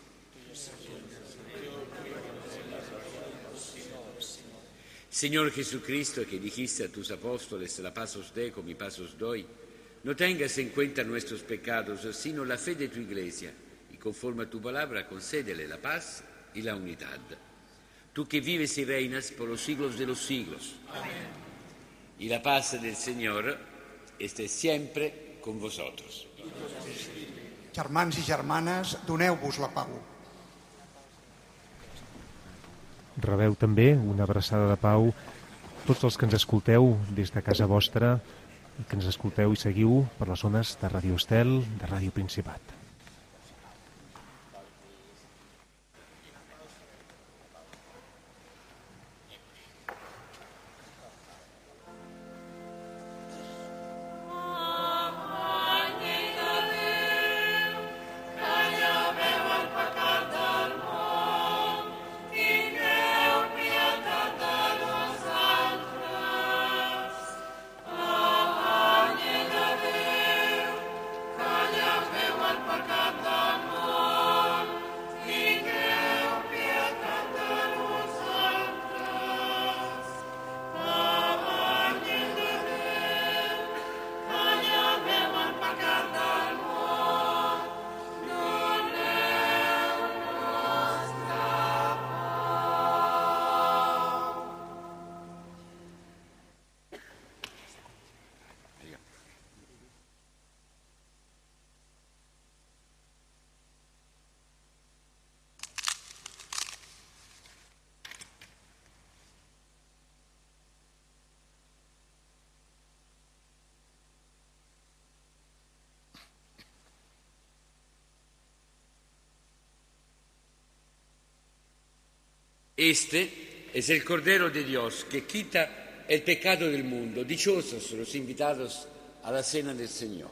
Señor Jesucristo, que dijiste a tus apóstoles, la paz os dejo, mi paz os doy, no tengas en cuenta nuestros pecados, sino la fe de tu Iglesia, y conforme a tu palabra, concédele la paz y la unidad. Tú que vives y reinas por los siglos de los siglos. Amén. Y la paz del Señor esté siempre con vosotros. Germans i germanes, doneu-vos la pau. Rebeu també una abraçada de pau tots els que ens escolteu des de casa vostra i que ens escolteu i seguiu per les zones de Ràdio Estel, de Ràdio Principat. Este es el Cordero de Dios que quita el pecado del mundo. Dichosos los invitados a la cena del Señor.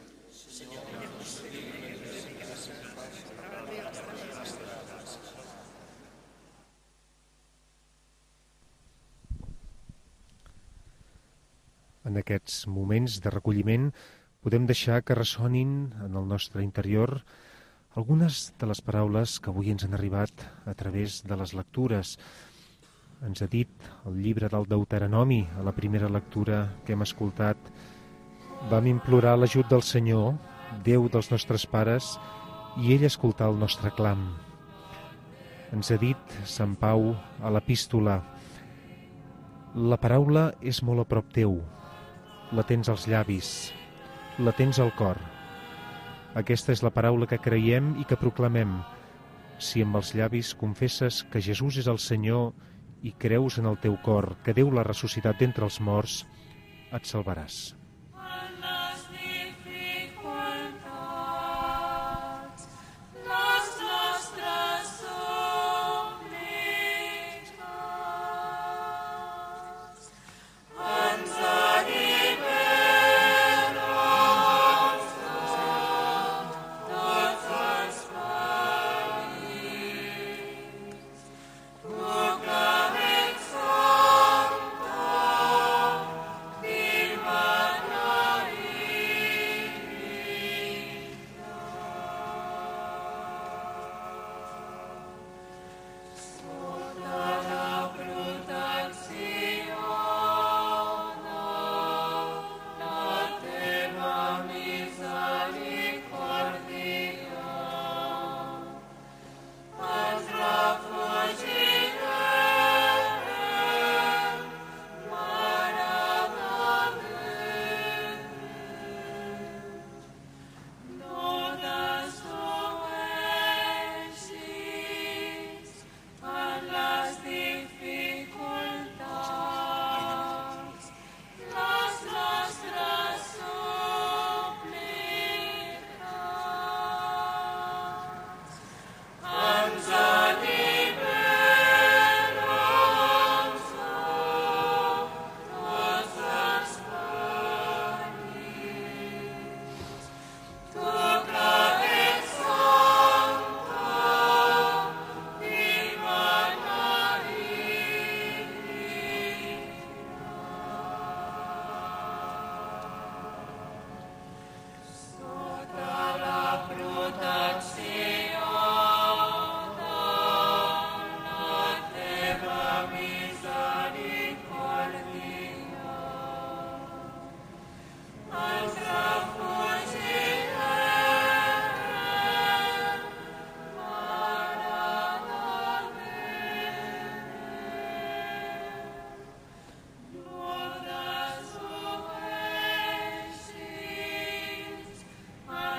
En aquests moments de recolliment podem deixar que ressonin en el nostre interior algunes de les paraules que avui ens han arribat a través de les lectures. Ens ha dit el llibre del Deuteronomi, a la primera lectura que hem escoltat. Vam implorar l'ajut del Senyor, Déu dels nostres pares, i ell escoltà el nostre clam. Ens ha dit Sant Pau a l'epístola: la paraula és molt a prop teu, la tens als llavis, la tens al cor. Aquesta és la paraula que creiem i que proclamem. Si amb els llavis confesses que Jesús és el Senyor i creus en el teu cor que Déu l'ha ressuscitat d'entre els morts, et salvaràs. Viva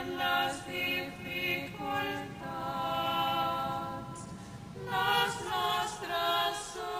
en les dificultats les nostres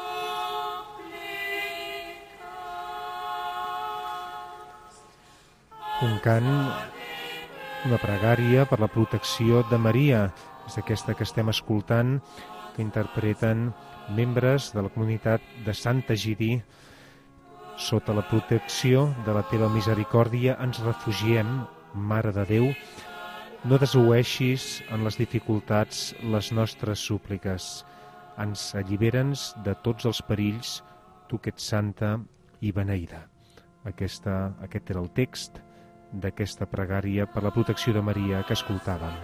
súpliques. Un cant, una pregària per la protecció de Maria, és aquesta que estem escoltant, que interpreten membres de la comunitat de Sant Egidi. Sota la protecció de la teva misericòrdia ens refugiem, Mare de Déu. No desoeixis en les dificultats les nostres súpliques. Ens allibera'ns de tots els perills, tu que ets santa i beneïda. Aquesta, aquest era el text d'aquesta pregària per la protecció de Maria que escoltàvem.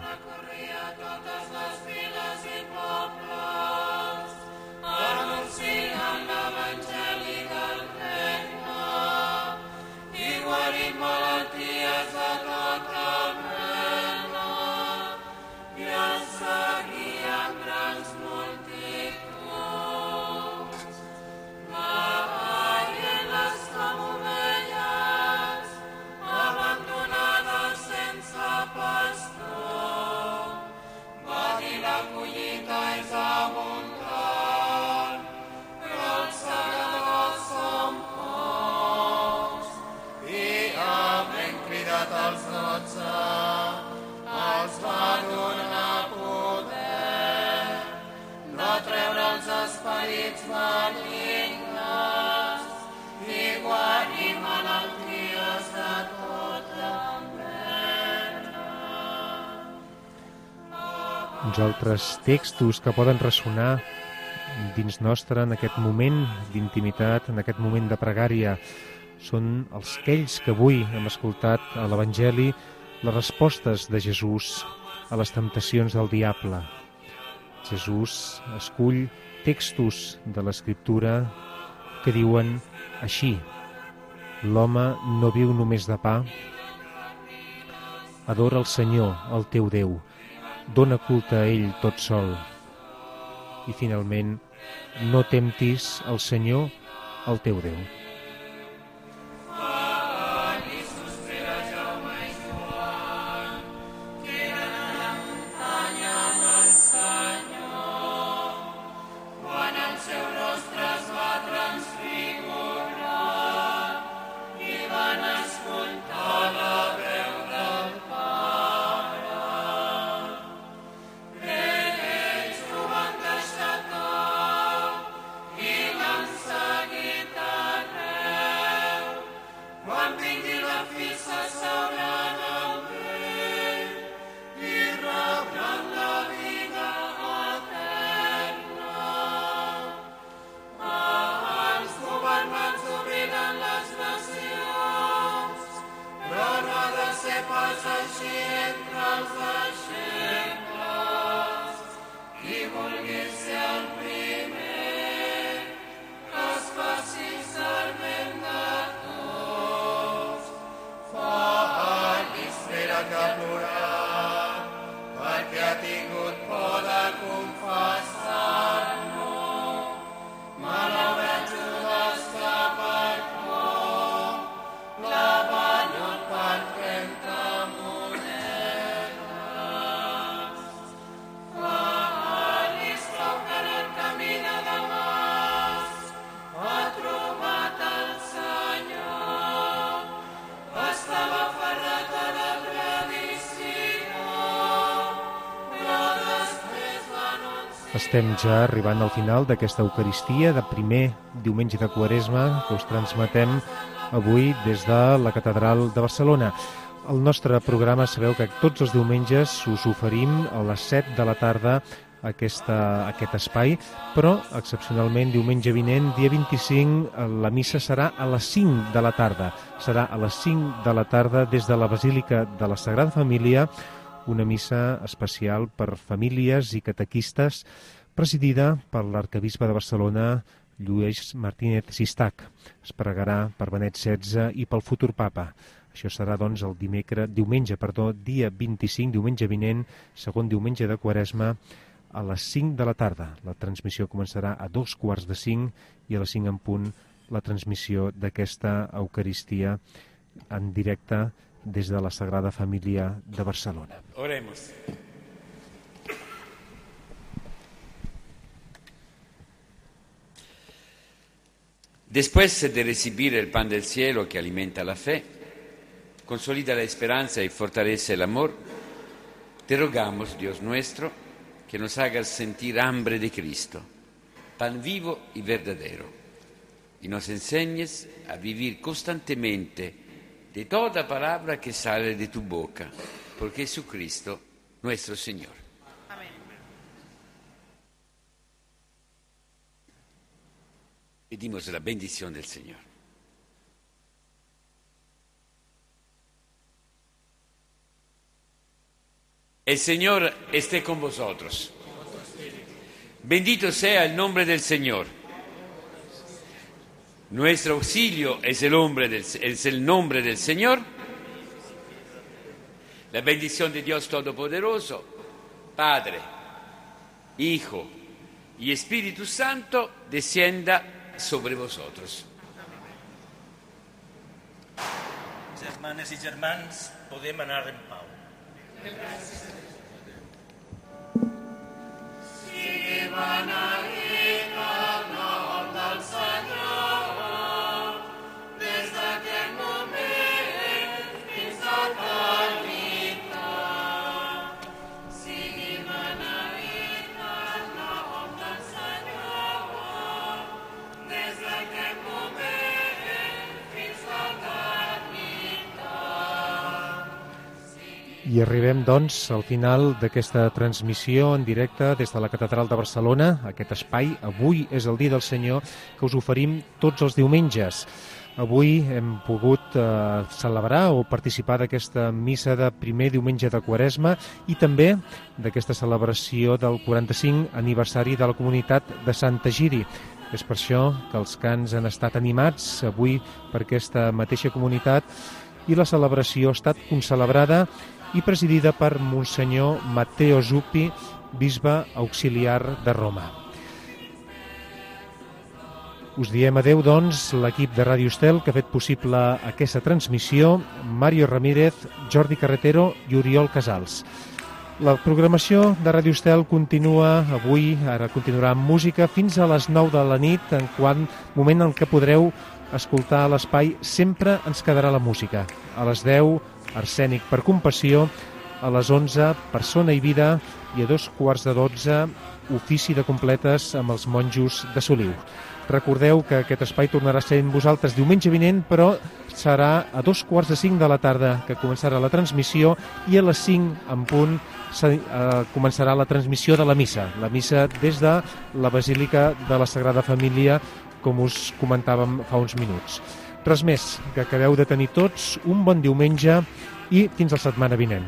Uns altres textos que poden ressonar dins nostre en aquest moment d'intimitat, en aquest moment de pregària, són els aquells que avui hem escoltat a l'Evangeli, les respostes de Jesús a les temptacions del diable. Jesús escull textos de l'Escriptura que diuen així: l'home no viu només de pa, adora el Senyor, el teu Déu, dona culte a ell tot sol. I finalment, no temptis el Senyor, el teu Déu. Estem ja arribant al final d'aquesta Eucaristia de primer diumenge de Quaresma que us transmetem avui des de la Catedral de Barcelona. El nostre programa, sabeu que tots els diumenges us oferim a les set de la tarda aquesta, aquest espai, però excepcionalment diumenge vinent, dia vint-i-cinc, la missa serà a les cinc de la tarda. Serà a les cinc de la tarda des de la Basílica de la Sagrada Família, una missa especial per famílies i catequistes presidida per l'arcabisbe de Barcelona, Lluís Martínez Sistac. Es pregarà per Benet setze i pel futur papa. Això serà, doncs, el dimecres, diumenge, perdó, dia vint-i-cinc, diumenge vinent, segon diumenge de Quaresma, a les cinc de la tarda. La transmissió començarà a dos quarts de cinc i a les cinc en punt la transmissió d'aquesta Eucaristia en directe des de la Sagrada Família de Barcelona. Oremos. Después de recibir el pan del cielo que alimenta la fe, consolida la esperanza y fortalece el amor, te rogamos, Dios nuestro, que nos hagas sentir hambre de Cristo, pan vivo y verdadero, y nos enseñes a vivir constantemente de toda palabra que sale de tu boca, por Jesucristo nuestro Señor. Amén. Pedimos la bendición del Señor. El Señor esté con vosotros. Bendito sea el nombre del Señor. Nuestro auxilio es el, nombre del, es el nombre del Señor. La bendición de Dios Todopoderoso, Padre, Hijo y Espíritu Santo, descienda sobre vosotros. Germanes i germans, podem anar en pau. Sigui beneït el nom del Senyor, des d'aquest moment fins a l'eternitat. Sigui beneït el nom del Senyor, des d'aquest moment fins a l'eternitat. I arribem, doncs, al final d'aquesta transmissió en directe des de la Catedral de Barcelona, aquest espai. Avui és el Dia del Senyor que us oferim tots els diumenges. Avui hem pogut eh, celebrar o participar d'aquesta missa de primer diumenge de Quaresma i també d'aquesta celebració del quaranta-cinc aniversari de la comunitat de Sant Egidi. És per això que els cants han estat animats avui per aquesta mateixa comunitat i la celebració ha estat concelebrada i presidida per Monsenyor Matteo Zuppi, bisbe auxiliar de Roma. Us diem adeu, doncs, l'equip de Ràdio Estel que ha fet possible aquesta transmissió, Mario Ramírez, Jordi Carretero i Oriol Casals. La programació de Ràdio Estel continua avui, ara continuarà amb música, fins a les nou de la nit, en quant moment en què podreu escoltar a l'espai Sempre ens quedarà la música. A les deu, Arsènic per compassió, a les onze, Persona i vida, i a dos quarts de dotze, Ofici de completes amb els monjos de Soliu. Recordeu que aquest espai tornarà a ser amb vosaltres diumenge vinent, però serà a dos quarts de cinc de la tarda que començarà la transmissió i a les cinc en punt començarà la transmissió de la missa. La missa des de la Basílica de la Sagrada Família, com us comentàvem fa uns minuts. Res més, que acabeu de tenir tots un bon diumenge i fins la setmana vinent.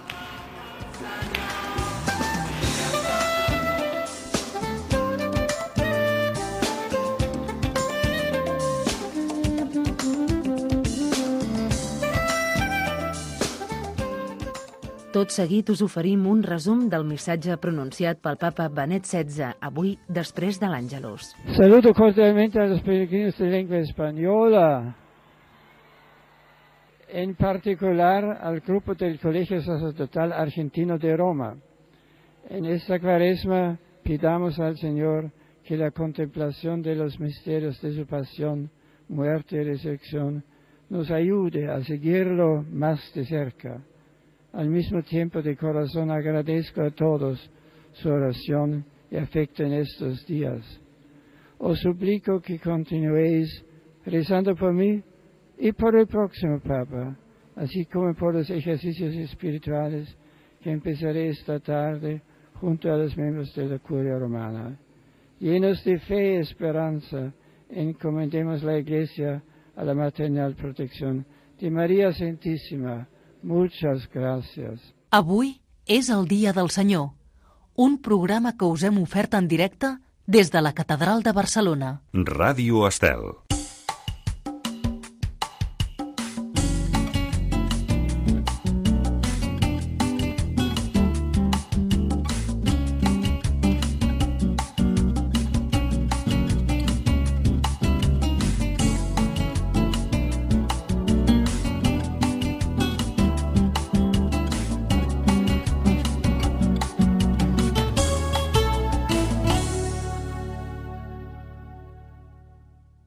Tot seguit us oferim un resum del missatge pronunciat pel papa Benet setze avui després de l'Àngelus. Saluto cordialmente a los peregrinos de lengua española, en particular al grupo del Colegio Sacerdotal Argentino de Roma. En esta Cuaresma pidamos al Señor que la contemplación de los misterios de su pasión, muerte y resurrección nos ayude a seguirlo más de cerca. Al mismo tiempo, de corazón agradezco a todos su oración y afecto en estos días. Os suplico que continuéis rezando por mí y por el próximo Papa, así como por los ejercicios espirituales que empezaré esta tarde junto a los miembros de la Curia Romana. Llenos de fe y esperanza, encomendemos la Iglesia a la maternal protección de María Santísima. Muchas gràcies. Avui és el Dia del Senyor, un programa que us hem ofert en directe des de la Catedral de Barcelona. Ràdio Estel.